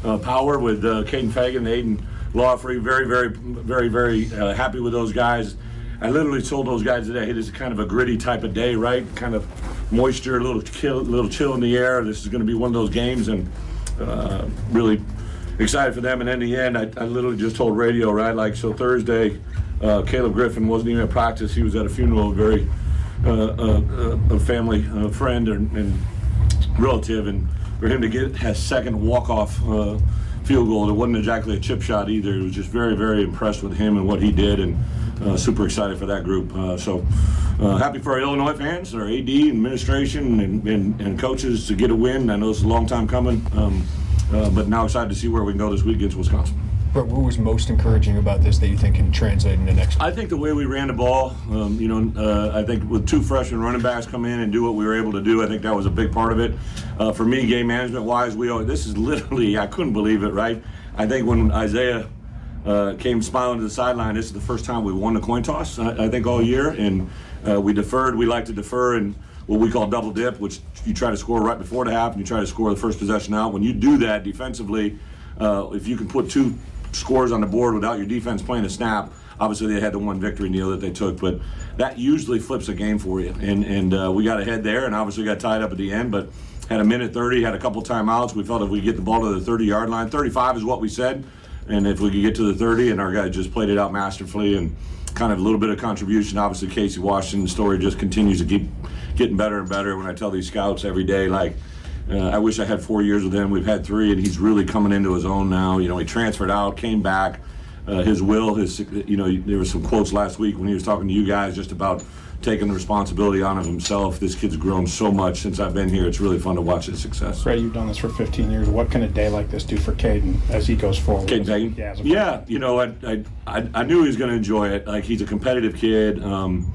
[SPEAKER 25] uh, power with uh, Caden Fagan, Aiden Lawfrey. Very, very, very, very uh, happy with those guys. I literally told those guys today, hey, this is kind of a gritty type of day, right? Kind of moisture, a little chill, a little chill in the air. This is going to be one of those games, and uh, really excited for them. And in the end, I, I literally just told radio, right? Like, so Thursday, uh, Caleb Griffin wasn't even at practice. He was at a funeral, a very uh, uh, a family uh, friend and, and relative, and for him to get his second walk-off uh, field goal, it wasn't exactly a chip shot either. It was just very, very impressed with him and what he did, and uh, super excited for that group. Uh, so uh, happy for our Illinois fans, our A D, administration, and, and, and coaches to get a win. I know it's a long time coming, um, uh, but now excited to see where we can go this week against Wisconsin.
[SPEAKER 5] But what was most encouraging about this that you think can translate into next?
[SPEAKER 25] I think the way we ran the ball, um, you know, uh, I think with two freshman running backs come in and do what we were able to do, I think that was a big part of it. Uh, for me, game management wise, we always, this is literally, I couldn't believe it, right? I think when Isaiah uh, came smiling to the sideline, this is the first time we won the coin toss, I, I think, all year, and uh, we deferred. We like to defer and what we call double dip, which you try to score right before the half and you try to score the first possession out. When you do that defensively, uh, if you can put two scores on the board without your defense playing a snap, obviously they had the one victory, Neil, that they took, but that usually flips a game for you. And and uh, we got ahead there and obviously got tied up at the end, but had a minute thirty, had a couple timeouts. We felt if we get the ball to the thirty-yard line, thirty-five is what we said, and if we could get to the thirty, and our guys just played it out masterfully, and kind of a little bit of contribution. Obviously, Casey Washington's story just continues to keep getting better and better. When I tell these scouts every day, like, Uh, I wish I had four years with him. We've had three, and he's really coming into his own now. You know, he transferred out, came back. Uh, his will, his, you know, there were some quotes last week when he was talking to you guys just about taking the responsibility on of himself. This kid's grown so much since I've been here. It's really fun to watch his success.
[SPEAKER 7] Ray, you've done this for fifteen years. What can a day like this do for Caden as he goes forward?
[SPEAKER 25] Caden Fagan?
[SPEAKER 7] Yeah,
[SPEAKER 25] yeah, you know, I, I, I, I knew he was going to enjoy it. Like, he's a competitive kid. Um,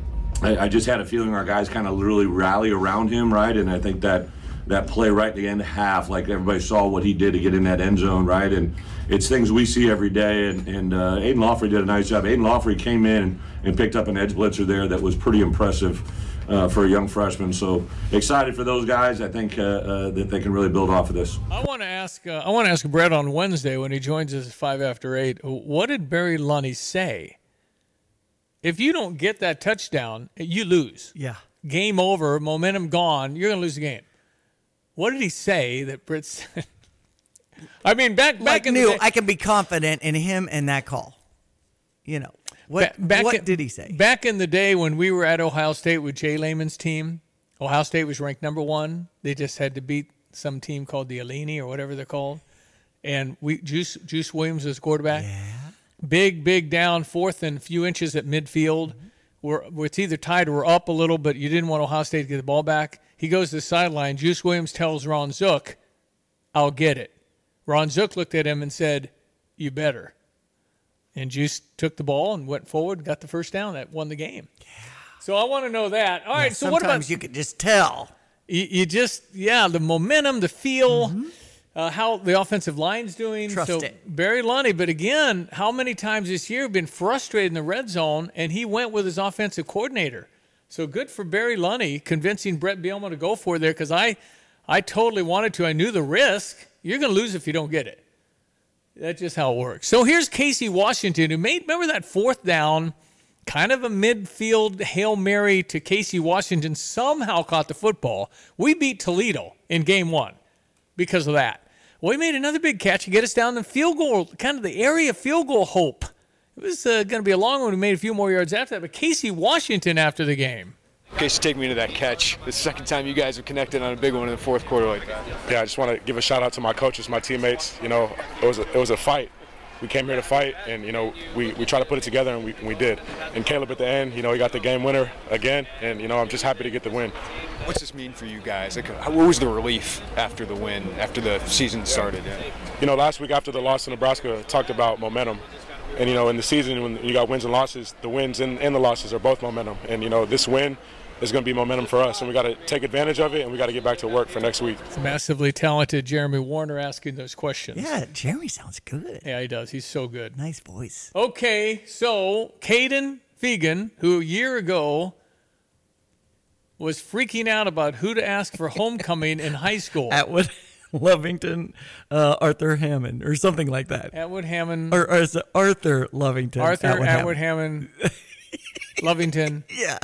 [SPEAKER 25] I, I just had a feeling our guys kind of really rally around him, right? And I think that that play right at the end of half, like everybody saw what he did to get in that end zone, right? And it's things we see every day, and, and uh, Aiden Lawfrey did a nice job. Aiden Lawfrey came in and picked up an edge blitzer there that was pretty impressive uh, for a young freshman. So excited for those guys. I think uh, uh, that they can really build off of this.
[SPEAKER 15] I want to ask uh, I want to ask Brett on Wednesday when he joins us at five after eight, what did Barry Lunny say? If you don't get that touchdown, you lose.
[SPEAKER 16] Yeah.
[SPEAKER 15] Game over, momentum gone, you're going to lose the game. What did he say that Britt said? I mean, back back
[SPEAKER 16] like
[SPEAKER 15] in
[SPEAKER 16] Neil,
[SPEAKER 15] the day,
[SPEAKER 16] I can be confident in him and that call. You know, what,
[SPEAKER 15] ba- back
[SPEAKER 16] what
[SPEAKER 15] in,
[SPEAKER 16] did he say?
[SPEAKER 15] Back in the day when we were at Ohio State with Jay Lehman's team, Ohio State was ranked number one. They just had to beat some team called the Alini or whatever they're called. And we Juice, Juice Williams was quarterback.
[SPEAKER 16] Yeah.
[SPEAKER 15] Big, big down, fourth and a few inches at midfield. Mm-hmm. We're, we're it's either tied or up a little, but you didn't want Ohio State to get the ball back. He goes to the sideline. Juice Williams tells Ron Zook, I'll get it. Ron Zook looked at him and said, you better. And Juice took the ball and went forward, got the first down. That won the game. Yeah. So I want to know that. All right,
[SPEAKER 16] yeah,
[SPEAKER 15] so what about...
[SPEAKER 16] Sometimes you could just tell.
[SPEAKER 15] You, you just, yeah, the momentum, the feel,
[SPEAKER 16] Mm-hmm.
[SPEAKER 15] uh, how the offensive line's doing.
[SPEAKER 16] Trust
[SPEAKER 15] so
[SPEAKER 16] it.
[SPEAKER 15] Barry Lunny, but again, how many times this year have been frustrated in the red zone, and he went with his offensive coordinator. So good for Barry Lunny convincing Brett Bielema to go for it there, because I, I totally wanted to. I knew the risk. You're going to lose if you don't get it. That's just how it works. So here's Casey Washington, who made, remember that fourth down, kind of a midfield Hail Mary to Casey Washington, somehow caught the football. We beat Toledo in game one because of that. Well, he made another big catch to get us down the field goal, kind of the area field goal hope. It was uh, going to be a long one. We made a few more yards after that. But Casey Washington after the game.
[SPEAKER 8] Casey, take me into that catch. It's the second time you guys have connected on a big one in the fourth quarter like that.
[SPEAKER 9] Yeah, I just want to give a shout out to my coaches, my teammates. You know, it was a, it was a fight. We came here to fight, and, you know, we, we tried to put it together, and we, and we did. And Caleb at the end, you know, he got the game winner again, and, you know, I'm just happy to get the win.
[SPEAKER 8] What's this mean for you guys? Like, what was the relief after the win, after the season started?
[SPEAKER 9] You know, last week after the loss to Nebraska, I talked about momentum. And, you know, in the season, when you got wins and losses, the wins and, and the losses are both momentum. And, you know, this win is going to be momentum for us, and we got to take advantage of it, and we got to get back to work for next week.
[SPEAKER 15] It's massively talented Jeremy Warner asking those questions.
[SPEAKER 16] Yeah, Jeremy sounds good.
[SPEAKER 15] Yeah, he does. He's so good.
[SPEAKER 16] Nice voice.
[SPEAKER 15] Okay, so Caden Fegan, who a year ago was freaking out about who to ask for homecoming in high school.
[SPEAKER 16] At what? Lovington, uh, Arthur Hammond, or something like that.
[SPEAKER 15] Atwood Hammond.
[SPEAKER 16] Or, or is it Arthur Lovington?
[SPEAKER 15] Arthur
[SPEAKER 16] Atwood,
[SPEAKER 15] Atwood Hammond. Lovington.
[SPEAKER 16] Yeah.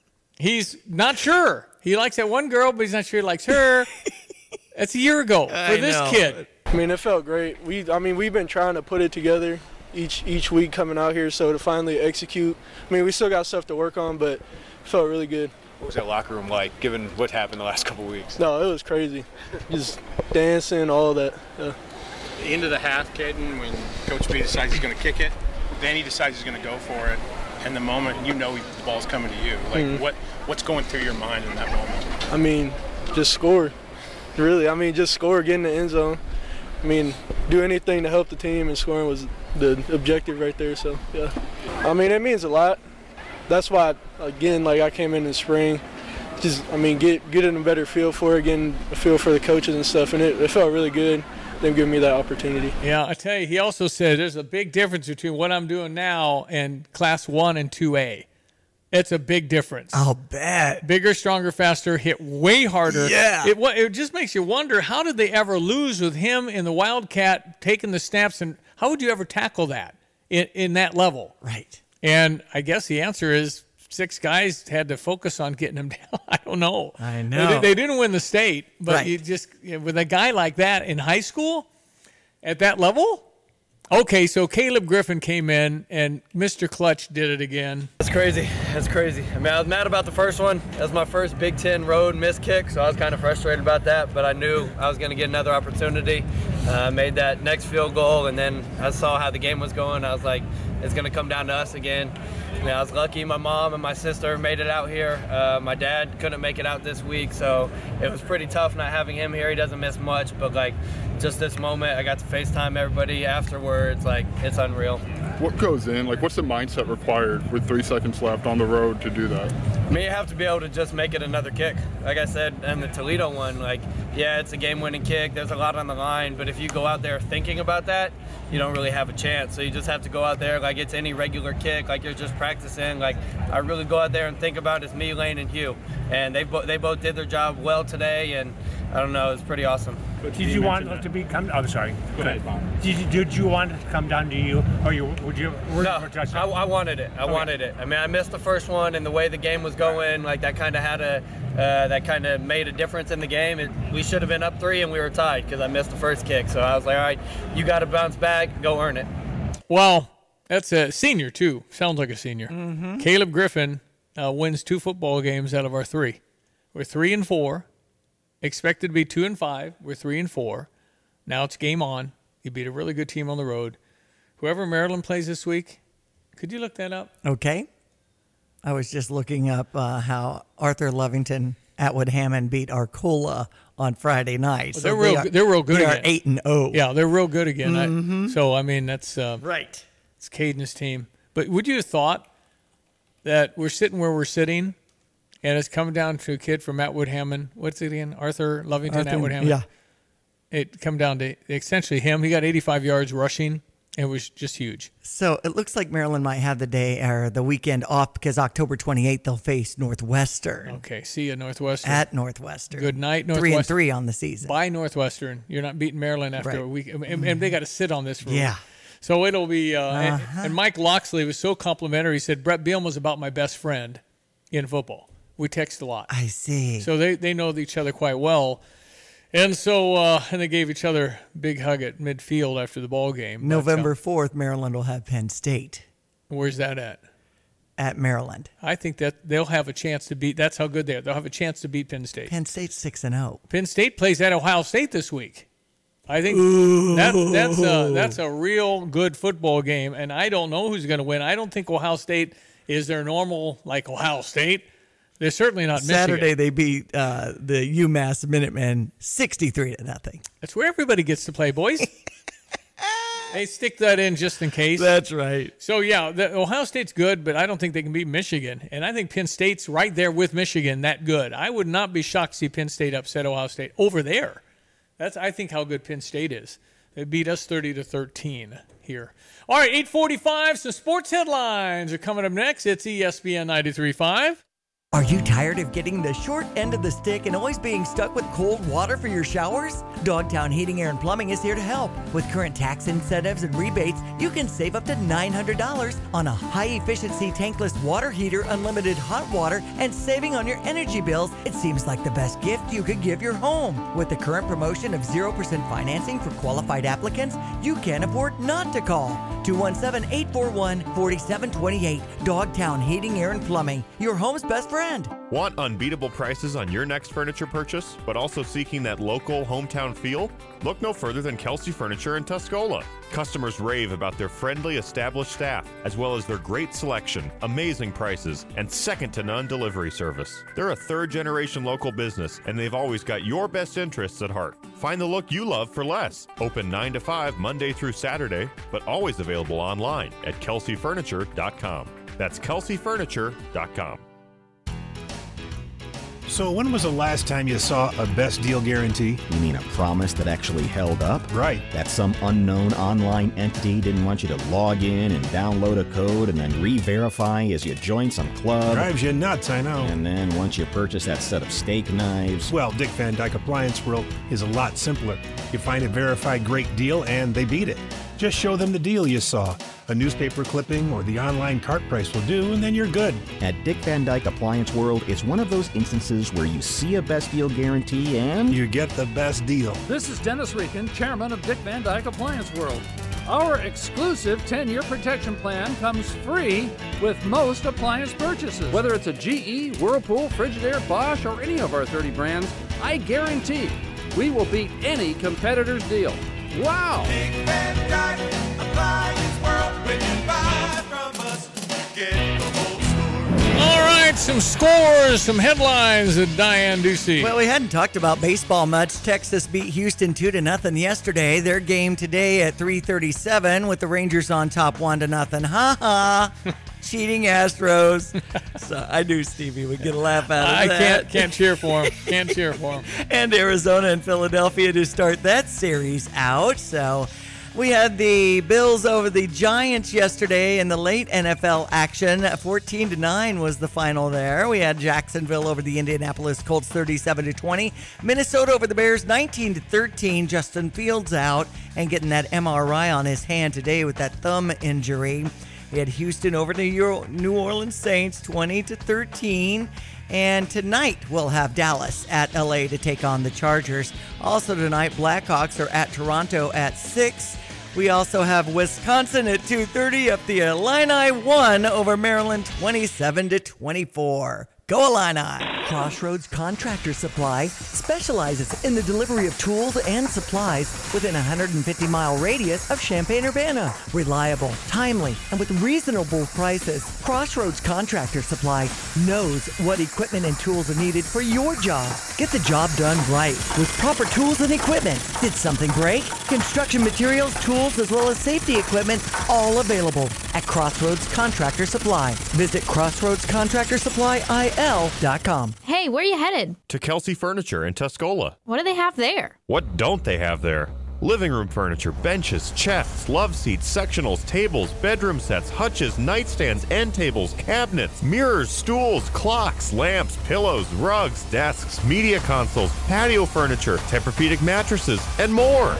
[SPEAKER 15] He's not sure. He likes that one girl, but he's not sure he likes her. That's a year ago for
[SPEAKER 1] I
[SPEAKER 15] this
[SPEAKER 1] know.
[SPEAKER 15] kid.
[SPEAKER 1] I mean, it felt great. We, I mean, we've been trying to put it together each each week coming out here, so to finally execute. I mean, we still got stuff to work on, but it felt really good.
[SPEAKER 8] What was that locker room like, given what happened the last couple of weeks?
[SPEAKER 1] No, it was crazy. Just dancing, all that. Yeah.
[SPEAKER 10] The end of the half, Caden, when Coach B decides he's going to kick it, then he decides he's going to go for it, and the moment you know the ball's coming to you. Like,
[SPEAKER 1] Mhm.
[SPEAKER 10] what what's going through your mind in that moment?
[SPEAKER 1] I mean, just score. Really, I mean, just score, get in the end zone. I mean, do anything to help the team, and scoring was the objective right there. So, yeah. I mean, it means a lot. That's why, again, like I came in in the spring, just, I mean, get getting a better feel for it, getting a feel for the coaches and stuff, and it, it felt really good, them giving me that opportunity.
[SPEAKER 15] Yeah, I tell you, he also said there's a big difference between what I'm doing now and Class one and two A. It's a big difference.
[SPEAKER 16] I'll bet.
[SPEAKER 15] Bigger, stronger, faster, hit way harder.
[SPEAKER 16] Yeah.
[SPEAKER 15] It, it just makes you wonder, how did they ever lose with him in the Wildcat taking the snaps, and how would you ever tackle that in, in that level?
[SPEAKER 16] Right.
[SPEAKER 15] And I guess the answer is six guys had to focus on getting him down. I don't know.
[SPEAKER 16] I know.
[SPEAKER 15] They, they didn't win the state, but
[SPEAKER 16] Right.
[SPEAKER 15] you just you know, with a guy like that in high school at that level. Okay, so Caleb Griffin came in, and Mister Clutch did it again.
[SPEAKER 11] That's crazy. That's crazy. I mean, I was mad about the first one. That was my first Big Ten road miss kick, so I was kind of frustrated about that, but I knew I was going to get another opportunity. I uh, made that next field goal, and then I saw how the game was going. I was like, it's going to come down to us again. I mean, I was lucky my mom and my sister made it out here. Uh, my dad couldn't make it out this week, so it was pretty tough not having him here. He doesn't miss much, but like just this moment, I got to FaceTime everybody afterwards. Like, it's unreal.
[SPEAKER 12] What goes in? Like, what's the mindset required with three seconds left on the road to do that?
[SPEAKER 11] I mean, you have to be able to just make it another kick. Like I said, in the Toledo one, like, yeah, it's a game-winning kick. There's a lot on the line, but if you go out there thinking about that, you don't really have a chance. So you just have to go out there like it's any regular kick, like you're just practicing. Like, I really go out there and think about it's me, Lane, and Hugh. And they, bo- they both did their job well today, and I don't know, it's pretty awesome.
[SPEAKER 13] Did you want it to be come? I'm sorry. Go ahead, Bob. Did you, did you want it to come down to you, or you would you? Were
[SPEAKER 11] No,
[SPEAKER 13] for touchdown?
[SPEAKER 11] I, I wanted it. I
[SPEAKER 13] Okay.
[SPEAKER 11] wanted it. I mean, I missed the first one, and the way the game was going, like that kind of had a, uh, that kind of made a difference in the game. It, we should have been up three, and we were tied because I missed the first kick. So I was like, all right, you got to bounce back, go earn it.
[SPEAKER 15] Well, that's a senior, too. Sounds like a senior.
[SPEAKER 11] Mhm.
[SPEAKER 15] Caleb Griffin uh, wins two football games out of our three. We're three and four. Expected to be two and five. We're three and four. Now it's game on. You beat a really good team on the road. Whoever Maryland plays this week, could you look that up?
[SPEAKER 16] Okay. I was just looking up uh, how Arthur Lovington, Atwood Hammond beat Arcola on Friday night.
[SPEAKER 15] Well,
[SPEAKER 16] So
[SPEAKER 15] they're
[SPEAKER 16] they
[SPEAKER 15] real.
[SPEAKER 16] are-
[SPEAKER 15] they're real good.
[SPEAKER 16] They
[SPEAKER 15] again.
[SPEAKER 16] are eight and zero.
[SPEAKER 15] Yeah, they're real good again. I-
[SPEAKER 16] Mhm.
[SPEAKER 15] so I mean, that's uh,
[SPEAKER 16] right.
[SPEAKER 15] It's Caden's team. But would you have thought that we're sitting where we're sitting, and it's coming down to a kid from Atwood Hammond? What's it again? Arthur Lovington,
[SPEAKER 16] Arthur,
[SPEAKER 15] Atwood Hammond.
[SPEAKER 16] yeah.
[SPEAKER 15] It come down to essentially him. He got eighty-five yards rushing. It was just huge.
[SPEAKER 16] So it looks like Maryland might have the day or the weekend off because October twenty-eighth they'll face Northwestern.
[SPEAKER 15] Okay, see you, Northwestern.
[SPEAKER 16] At Northwestern.
[SPEAKER 15] Good night, Northwestern.
[SPEAKER 16] Three and three on the season.
[SPEAKER 15] By Northwestern. You're not beating Maryland after
[SPEAKER 16] Right.
[SPEAKER 15] a week. And, and they got to sit on this for a
[SPEAKER 16] Yeah.
[SPEAKER 15] week. So it'll be, uh, and,
[SPEAKER 16] Uh-huh.
[SPEAKER 15] and Mike Loxley was so complimentary. He said, Brett Bielema was about my best friend in football. We text a lot.
[SPEAKER 16] I see.
[SPEAKER 15] So they, they know each other quite well. And so, uh, and they gave each other a big hug at midfield after the ball game. But, uh,
[SPEAKER 16] November fourth, Maryland will have Penn State
[SPEAKER 15] where's that at?
[SPEAKER 16] at Maryland.
[SPEAKER 15] I think that they'll have a chance to beat, that's how good they are. They'll have a chance to beat Penn State.
[SPEAKER 16] Penn State's six and zero.
[SPEAKER 15] Penn State plays at Ohio State this week. I think that, that's a, that's a real good football game, and I don't know who's going to win. I don't think Ohio State is their normal, like Ohio State. They're certainly not
[SPEAKER 16] Saturday
[SPEAKER 15] Michigan.
[SPEAKER 16] they beat uh, the UMass Minutemen sixty-three to nothing.
[SPEAKER 15] That's where everybody gets to play, boys. They stick that in just in case.
[SPEAKER 16] That's right.
[SPEAKER 15] So, yeah, the, Ohio State's good, but I don't think they can beat Michigan. And I think Penn State's right there with Michigan, that good. I would not be shocked to see Penn State upset Ohio State over there. That's, I think, how good Penn State is. They beat us thirty to thirteen here. All right, eight forty-five, some sports headlines are coming up next. It's E S P N ninety-three point five.
[SPEAKER 16] Are you tired of getting the short end of the stick and always being stuck with cold water for your showers? Dogtown Heating, Air, and Plumbing is here to help. With current tax incentives and rebates, you can save up to nine hundred dollars on a high-efficiency tankless water heater, unlimited hot water, and saving on your energy bills. It seems like the best gift you could give your home. With the current promotion of zero percent financing for qualified applicants, you can't afford not to call. two one seven, eight four one, four seven two eight. Dogtown Heating, Air, and Plumbing, your home's best friend.
[SPEAKER 18] Want unbeatable prices on your next furniture purchase, but also seeking that local hometown feel? Look no further than Kelsey Furniture in Tuscola. Customers rave about their friendly, established staff, as well as their great selection, amazing prices, and second-to-none delivery service. They're a third-generation local business, and they've always got your best interests at heart. Find the look you love for less. Open nine to five Monday through Saturday, but always available online at kelsey furniture dot com. That's kelsey furniture dot com.
[SPEAKER 19] So when was the last time you saw a best deal guarantee?
[SPEAKER 20] You mean a promise that actually held up?
[SPEAKER 19] Right.
[SPEAKER 20] That some unknown online entity didn't want you to log in and download a code and then re-verify as you join some club.
[SPEAKER 19] Drives you nuts, I know.
[SPEAKER 20] And then once you purchase that set of steak knives...
[SPEAKER 19] Well, Dick Van Dyke Appliance World is a lot simpler. You find a verified great deal and they beat it. Just show them the deal you saw. A newspaper clipping or the online cart price will do, and then you're good.
[SPEAKER 20] At Dick Van Dyke Appliance World, it's one of those instances where you see a best deal guarantee and...
[SPEAKER 19] you get the best deal.
[SPEAKER 21] This is Dennis Rieken, chairman of Dick Van Dyke Appliance World. Our exclusive ten-year protection plan comes free with most appliance purchases. Whether it's a G E, Whirlpool, Frigidaire, Bosch, or any of our thirty brands, I guarantee we will beat any competitor's deal. Wow!
[SPEAKER 22] Dick Van Dyke Appliance World, when you buy from us, you get the whole store.
[SPEAKER 15] All right, some scores, some headlines at Diane Ducey.
[SPEAKER 16] Well, we hadn't talked about baseball much. Texas beat Houston two to nothing yesterday. Their game today at three thirty-seven with the Rangers on top one to nothing. Ha ha! Cheating Astros. So I knew Stevie would get a laugh out of
[SPEAKER 15] I
[SPEAKER 16] that.
[SPEAKER 15] I can't can't cheer for him. Can't cheer for him.
[SPEAKER 16] And Arizona and Philadelphia to start that series out. So we had the Bills over the Giants yesterday in the late N F L action. fourteen to nine was the final there. We had Jacksonville over the Indianapolis Colts thirty-seven to twenty. Minnesota over the Bears nineteen to thirteen. Justin Fields out and getting that M R I on his hand today with that thumb injury. We had Houston over the New Orleans Saints twenty to thirteen. And tonight we'll have Dallas at L A to take on the Chargers. Also tonight, Blackhawks are at Toronto at six. We also have Wisconsin at two thirty up the Illini one over Maryland twenty-seven to twenty-four. Go Illini! Crossroads Contractor Supply specializes in the delivery of tools and supplies within a one hundred fifty mile radius of Champaign-Urbana. Reliable, timely, and with reasonable prices, Crossroads Contractor Supply knows what equipment and tools are needed for your job. Get the job done right with proper tools and equipment. Did something break? Construction materials, tools, as well as safety equipment, all available at Crossroads Contractor Supply. Visit crossroads contractor supply I L dot com.
[SPEAKER 26] Hey, where are you headed?
[SPEAKER 18] To Kelsey Furniture in Tuscola.
[SPEAKER 26] What do they have there?
[SPEAKER 18] What don't they have there? Living room furniture, benches, chests, love seats, sectionals, tables, bedroom sets, hutches, nightstands, end tables, cabinets, mirrors, stools, clocks, lamps, pillows, rugs, desks, media consoles, patio furniture, Tempur-Pedic mattresses, and more.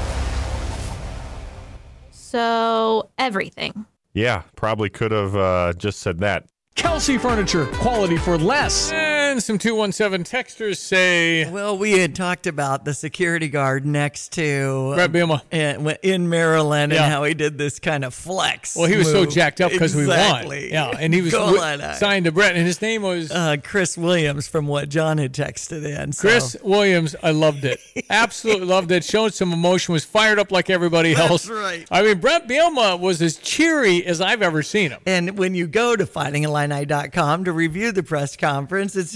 [SPEAKER 26] So, everything.
[SPEAKER 18] Yeah, probably could have uh, just said that.
[SPEAKER 15] Kelsey Furniture, quality for less. And some two one seven texters say...
[SPEAKER 16] Well, we had talked about the security guard next to...
[SPEAKER 15] Brett Bielema.
[SPEAKER 16] In, in Maryland
[SPEAKER 15] Yeah.
[SPEAKER 16] and how he did this kind of flex
[SPEAKER 15] Well, he was
[SPEAKER 16] move.
[SPEAKER 15] so jacked up because
[SPEAKER 16] Exactly.
[SPEAKER 15] we won. Yeah, and he was
[SPEAKER 16] Go
[SPEAKER 15] w-
[SPEAKER 16] Illini.
[SPEAKER 15] signed to Brett, and his name was...
[SPEAKER 16] Uh, Chris Williams from what John had texted in. So.
[SPEAKER 15] Chris Williams. I loved it. Absolutely loved it. Showed some emotion, was fired up like everybody else.
[SPEAKER 16] That's right.
[SPEAKER 15] I mean, Brett Bielema was as cheery as I've ever seen him.
[SPEAKER 16] And when you go to fighting illini dot com to review the press conference, it's just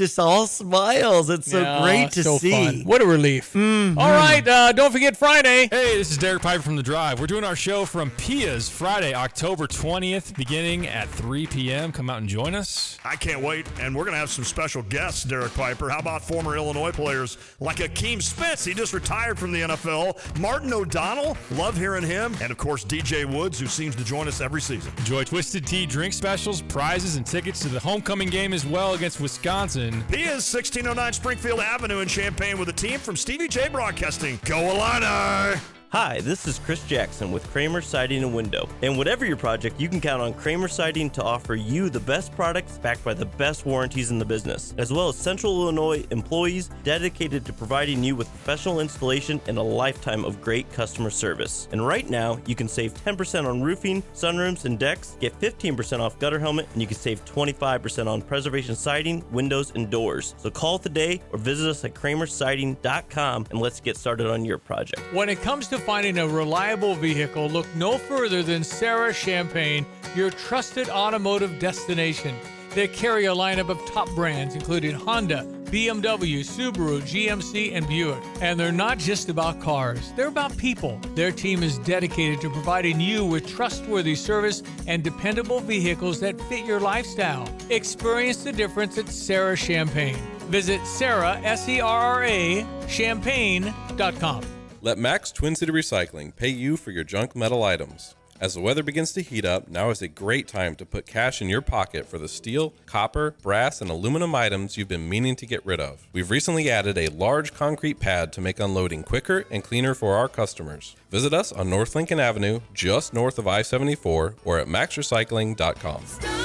[SPEAKER 16] just all smiles. It's so
[SPEAKER 15] Yeah,
[SPEAKER 16] great to
[SPEAKER 15] so
[SPEAKER 16] see.
[SPEAKER 15] fun. What a relief.
[SPEAKER 16] Mhm.
[SPEAKER 15] All right, uh, don't forget Friday.
[SPEAKER 2] Hey, this is Derek Piper from The Drive. We're doing our show from Pia's Friday, October twentieth, beginning at three p.m. Come out and join us.
[SPEAKER 3] I can't wait, and we're going to have some special guests, Derek Piper. How about former Illinois players like Akeem Spence? He just retired from the N F L. Martin O'Donnell, love hearing him. And, of course, D J Woods, who seems to join us every season.
[SPEAKER 2] Enjoy Twisted Tea drink specials, prizes, and tickets to the homecoming game as well against Wisconsin.
[SPEAKER 3] Pia's sixteen oh nine Springfield Avenue in Champaign with a team from Stevie J Broadcasting. Go Illini!
[SPEAKER 4] Hi, this is Chris Jackson with Kramer Siding and Window. And whatever your project, you can count on Kramer Siding to offer you the best products backed by the best warranties in the business, as well as Central Illinois employees dedicated to providing you with professional installation and a lifetime of great customer service. And right now, you can save ten percent on roofing, sunrooms, and decks, get fifteen percent off gutter helmet, and you can save twenty-five percent on preservation siding, windows, and doors. So call today or visit us at kramer siding dot com and let's get started on your project.
[SPEAKER 15] When it comes to finding a reliable vehicle, look no further than Sarah Champagne, your trusted automotive destination. They carry a lineup of top brands including Honda, B M W, Subaru, G M C, and Buick. And they're not just about cars, they're about people. Their team is dedicated to providing you with trustworthy service and dependable vehicles that fit your lifestyle. Experience the difference at Sarah Champagne. Visit Sarah, S E R R A, champagne dot com.
[SPEAKER 6] Let Max Twin City Recycling pay you for your junk metal items. As the weather begins to heat up, now is a great time to put cash in your pocket for the steel, copper, brass, and aluminum items you've been meaning to get rid of. We've recently added a large concrete pad to make unloading quicker and cleaner for our customers. Visit us on North Lincoln Avenue, just north of I seventy-four, or at max recycling dot com.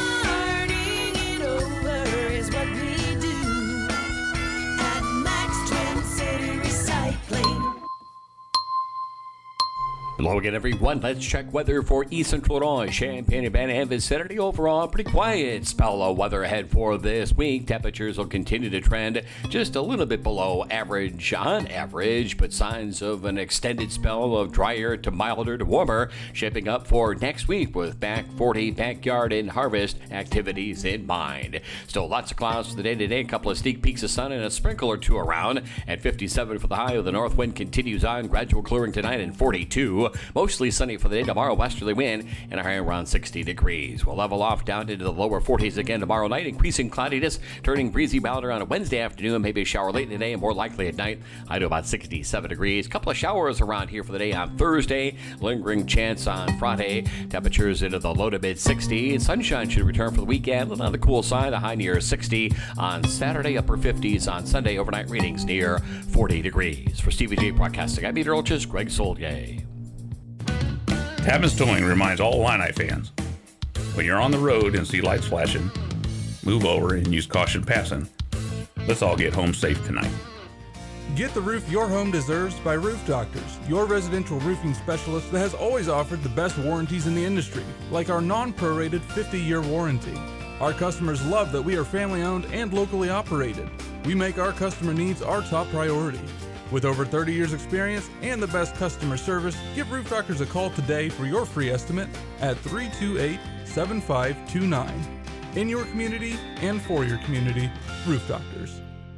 [SPEAKER 17] Hello again, everyone. Let's check weather for East Central Illinois, Champaign-Urbana and vicinity. Overall, pretty quiet spell of weather ahead for this week. Temperatures will continue to trend just a little bit below average on average, but signs of an extended spell of drier to milder to warmer shaping up for next week with back forty backyard and harvest activities in mind. Still lots of clouds for the day today. A couple of sneak peeks of sun and a sprinkle or two around. At fifty-seven for the high, the north wind continues on. Gradual clearing tonight and forty-two. Mostly sunny for the day tomorrow, westerly wind, and a high around sixty degrees. We'll level off down into the lower forties again tomorrow night, increasing cloudiness, turning breezy milder on a Wednesday afternoon, maybe a shower late in the day and more likely at night. High to about sixty-seven degrees. Couple of showers around here for the day on Thursday, lingering chance on Friday. Temperatures into the low to mid sixties. Sunshine should return for the weekend, a little on the cool side, a high near sixty on Saturday, upper fifties on Sunday, overnight readings near forty degrees. For Stevie J Broadcasting, I'm meteorologist Greg Solier.
[SPEAKER 24] Tapman's Towing reminds all Illini fans, when you're on the road and see lights flashing, move over and use caution passing. Let's all get home safe tonight.
[SPEAKER 14] Get the roof your home deserves by Roof Doctors, your residential roofing specialist that has always offered the best warranties in the industry, like our non-prorated fifty-year warranty. Our customers love that we are family-owned and locally operated. We make our customer needs our top priority. With over thirty years experience and the best customer service, give Roof Doctors a call today for your free estimate at three two eight, seven five two nine. In your community and for your community, Roof Doctors.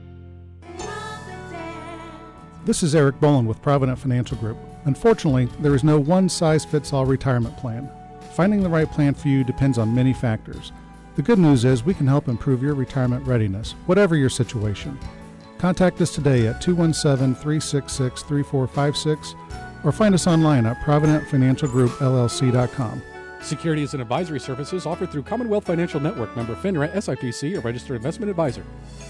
[SPEAKER 7] This is Eric Boland with Provident Financial Group. Unfortunately, there is no one-size-fits-all retirement plan. Finding the right plan for you depends on many factors. The good news is we can help improve your retirement readiness, whatever your situation. Contact us today at two one seven, three six six, three four five six or find us online at provident financial group L L C dot com.
[SPEAKER 23] Securities and advisory services offered through Commonwealth Financial Network, member FINRA, S I P C, a registered investment advisor.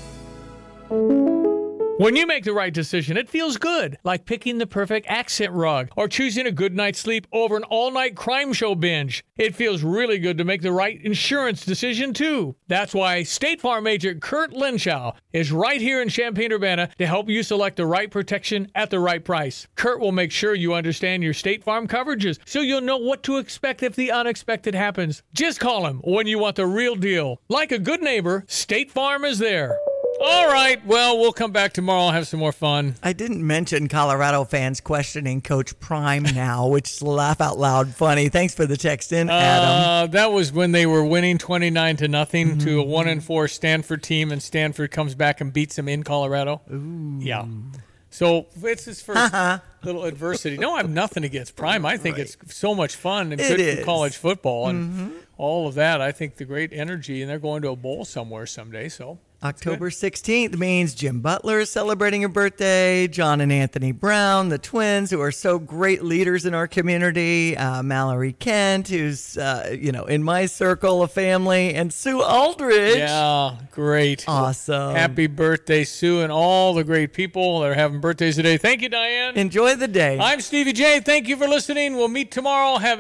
[SPEAKER 15] When you make the right decision, it feels good, like picking the perfect accent rug or choosing a good night's sleep over an all-night crime show binge. It feels really good to make the right insurance decision, too. That's why State Farm agent Kurt Lenschow is right here in Champaign-Urbana to help you select the right protection at the right price. Kurt will make sure you understand your State Farm coverages so you'll know what to expect if the unexpected happens. Just call him when you want the real deal. Like a good neighbor, State Farm is there. All right. Well, we'll come back tomorrow and have some more fun.
[SPEAKER 16] I didn't mention Colorado fans questioning Coach Prime now, which is laugh out loud funny. Thanks for the text in, Adam.
[SPEAKER 15] Uh, that was when they were winning twenty-nine to nothing mm-hmm. to a one and four Stanford team, and Stanford comes back and beats them in Colorado.
[SPEAKER 16] Ooh.
[SPEAKER 15] Yeah. So it's his first little adversity. No, I have nothing against Prime. I think right. it's so much fun and
[SPEAKER 16] it
[SPEAKER 15] good
[SPEAKER 16] is.
[SPEAKER 15] for college football and
[SPEAKER 16] mm-hmm.
[SPEAKER 15] all of that. I think the great energy, and they're going to a bowl somewhere someday. So
[SPEAKER 16] October sixteenth means Jim Butler is celebrating a birthday, John and Anthony Brown, the twins, who are so great leaders in our community, uh, Mallory Kent, who's, uh, you know, in my circle of family, and Sue Aldridge.
[SPEAKER 15] Yeah, great.
[SPEAKER 16] Awesome.
[SPEAKER 15] Happy birthday, Sue, and all the great people that are having birthdays today. Thank you, Diane.
[SPEAKER 16] Enjoy the day.
[SPEAKER 15] I'm Stevie J. Thank you for listening. We'll meet tomorrow. Have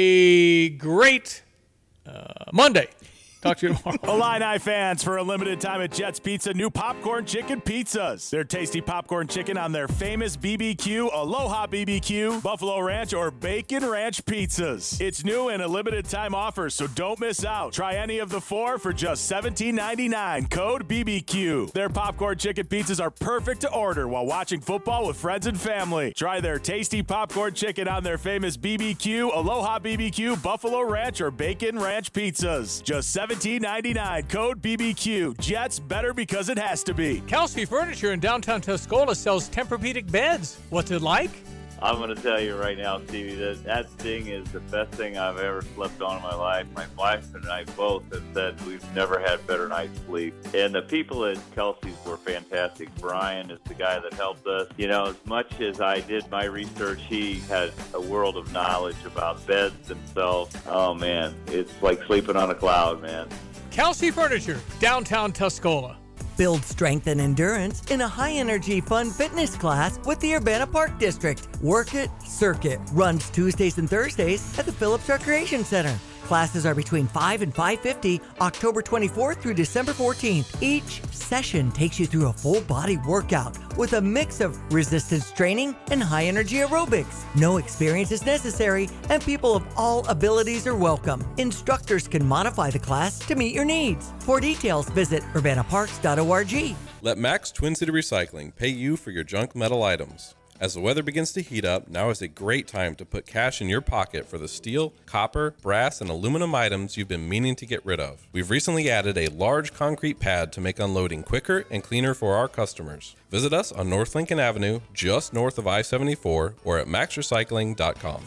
[SPEAKER 15] a great uh, Monday. Talk to you tomorrow.
[SPEAKER 1] Illini fans, for a limited time at Jets Pizza, new popcorn chicken pizzas. Their tasty popcorn chicken on their famous B B Q, Aloha B B Q, Buffalo Ranch, or Bacon Ranch pizzas. It's new and a limited time offer, so don't miss out. Try any of the four for just seventeen ninety-nine. Code B B Q. Their popcorn chicken pizzas are perfect to order while watching football with friends and family. Try their tasty popcorn chicken on their famous B B Q, Aloha B B Q, Buffalo Ranch, or Bacon Ranch pizzas. Just seventeen ninety-nine. Code B B Q. Jets, better because it has to be.
[SPEAKER 15] Kelsey Furniture in downtown Tuscola sells Tempur-Pedic beds. What's it like?
[SPEAKER 5] I'm going to tell you right now, Stevie, that that thing is the best thing I've ever slept on in my life. My wife and I both have said we've never had better night's sleep. And the people at Kelsey's were fantastic. Brian is the guy that helped us. You know, as much as I did my research, he had a world of knowledge about beds themselves. Oh, man, it's like sleeping on a cloud, man.
[SPEAKER 15] Kelsey Furniture, downtown Tuscola.
[SPEAKER 16] Build strength and endurance in a high-energy, fun fitness class with the Urbana Park District. Work It Circuit runs Tuesdays and Thursdays at the Phillips Recreation Center. Classes are between five and five fifty, October twenty-fourth through December fourteenth. Each session takes you through a full-body workout with a mix of resistance training and high-energy aerobics. No experience is necessary, and people of all abilities are welcome. Instructors can modify the class to meet your needs. For details, visit urbana parks dot org.
[SPEAKER 6] Let Max Twin City Recycling pay you for your junk metal items. As the weather begins to heat up, now is a great time to put cash in your pocket for the steel, copper, brass, and aluminum items you've been meaning to get rid of. We've recently added a large concrete pad to make unloading quicker and cleaner for our customers. Visit us on North Lincoln Avenue, just north of I seventy-four, or at max recycling dot com.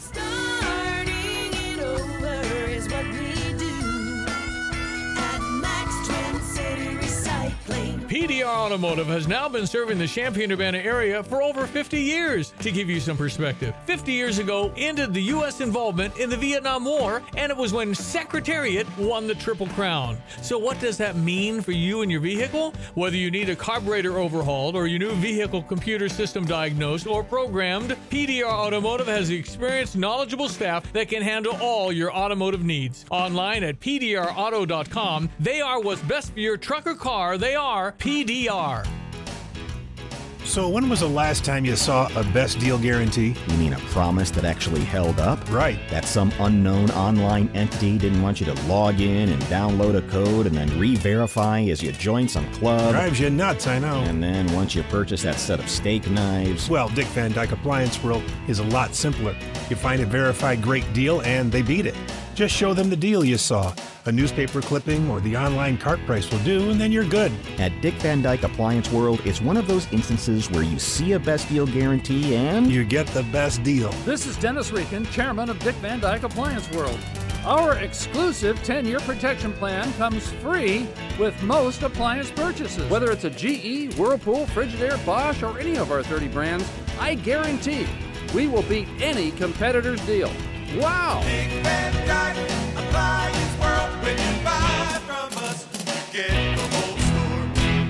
[SPEAKER 15] P D R Automotive has now been serving the Champaign-Urbana area for over fifty years. To give you some perspective, fifty years ago ended the U S involvement in the Vietnam War, and it was when Secretariat won the Triple Crown. So what does that mean for you and your vehicle? Whether you need a carburetor overhauled or your new vehicle computer system diagnosed or programmed, P D R Automotive has the experienced, knowledgeable staff that can handle all your automotive needs. Online at P D R auto dot com, they are what's best for your truck or car. They are P D R.
[SPEAKER 19] So when was the last time you saw a best deal guarantee?
[SPEAKER 20] You mean a promise that actually held up?
[SPEAKER 19] Right.
[SPEAKER 20] That some unknown online entity didn't want you to log in and download a code and then re-verify as you join some club?
[SPEAKER 19] Drives you nuts, I know.
[SPEAKER 20] And then once you purchase that set of steak knives...
[SPEAKER 19] Well, Dick Van Dyke Appliance World is a lot simpler. You find a verified great deal and they beat it. Just show them the deal you saw. A newspaper clipping or the online cart price will do, and then you're good.
[SPEAKER 20] At Dick Van Dyke Appliance World, it's one of those instances where you see a best deal guarantee and...
[SPEAKER 19] you get the best deal.
[SPEAKER 21] This is Dennis Rieken, chairman of Dick Van Dyke Appliance World. Our exclusive ten-year protection plan comes free with most appliance purchases. Whether it's a G E, Whirlpool, Frigidaire, Bosch, or any of our thirty brands, I guarantee we will beat any competitor's deal. Wow!
[SPEAKER 22] Dick Van Dyke Appliance World. When you buy from us, you get the whole store.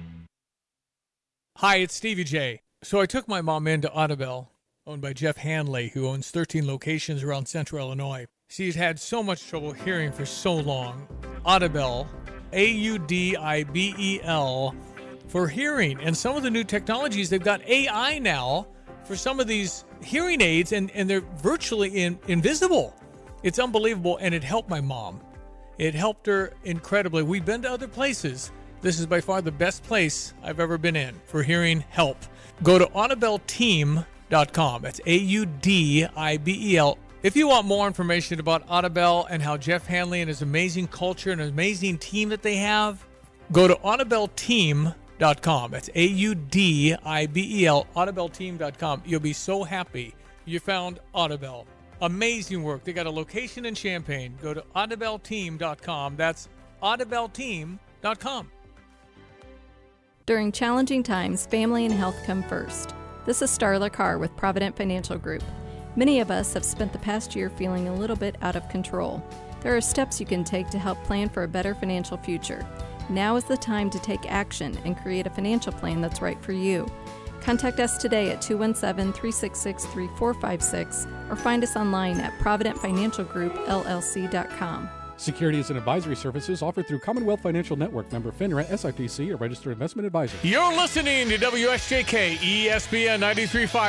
[SPEAKER 15] Hi, it's Stevie J. So I took my mom into Audibel, owned by Jeff Hanley, who owns thirteen locations around central Illinois. She's had so much trouble hearing for so long. Audibel, A U D I B E L, for hearing. And some of the new technologies, they've got A I now for some of these hearing aids, and, and they're virtually in, invisible. It's unbelievable, and it helped my mom. It helped her incredibly. We've been to other places, this is by far the best place I've ever been in for hearing help. Go to audibel team dot com. That's A U D I B E L. If you want more information about Audibel and how Jeff Hanley and his amazing culture and amazing team that they have, go to audibel team dot com. That's A U D I B E L, audibel team dot com. You'll be so happy you found Audibel. Amazing work. They got a location in Champaign. Go to audibel team dot com. That's audibel team dot com.
[SPEAKER 8] During challenging times, family and health come first. This is Starla Carr with Provident Financial Group. Many of us have spent the past year feeling a little bit out of control. There are steps you can take to help plan for a better financial future. Now is the time to take action and create a financial plan that's right for you. Contact us today at two one seven, three six six, three four five six or find us online at provident financial group L L C dot com.
[SPEAKER 23] Securities and advisory services offered through Commonwealth Financial Network, member FINRA, S I P C, a registered investment advisor.
[SPEAKER 15] You're listening to W S J K E S P N ninety-three point five.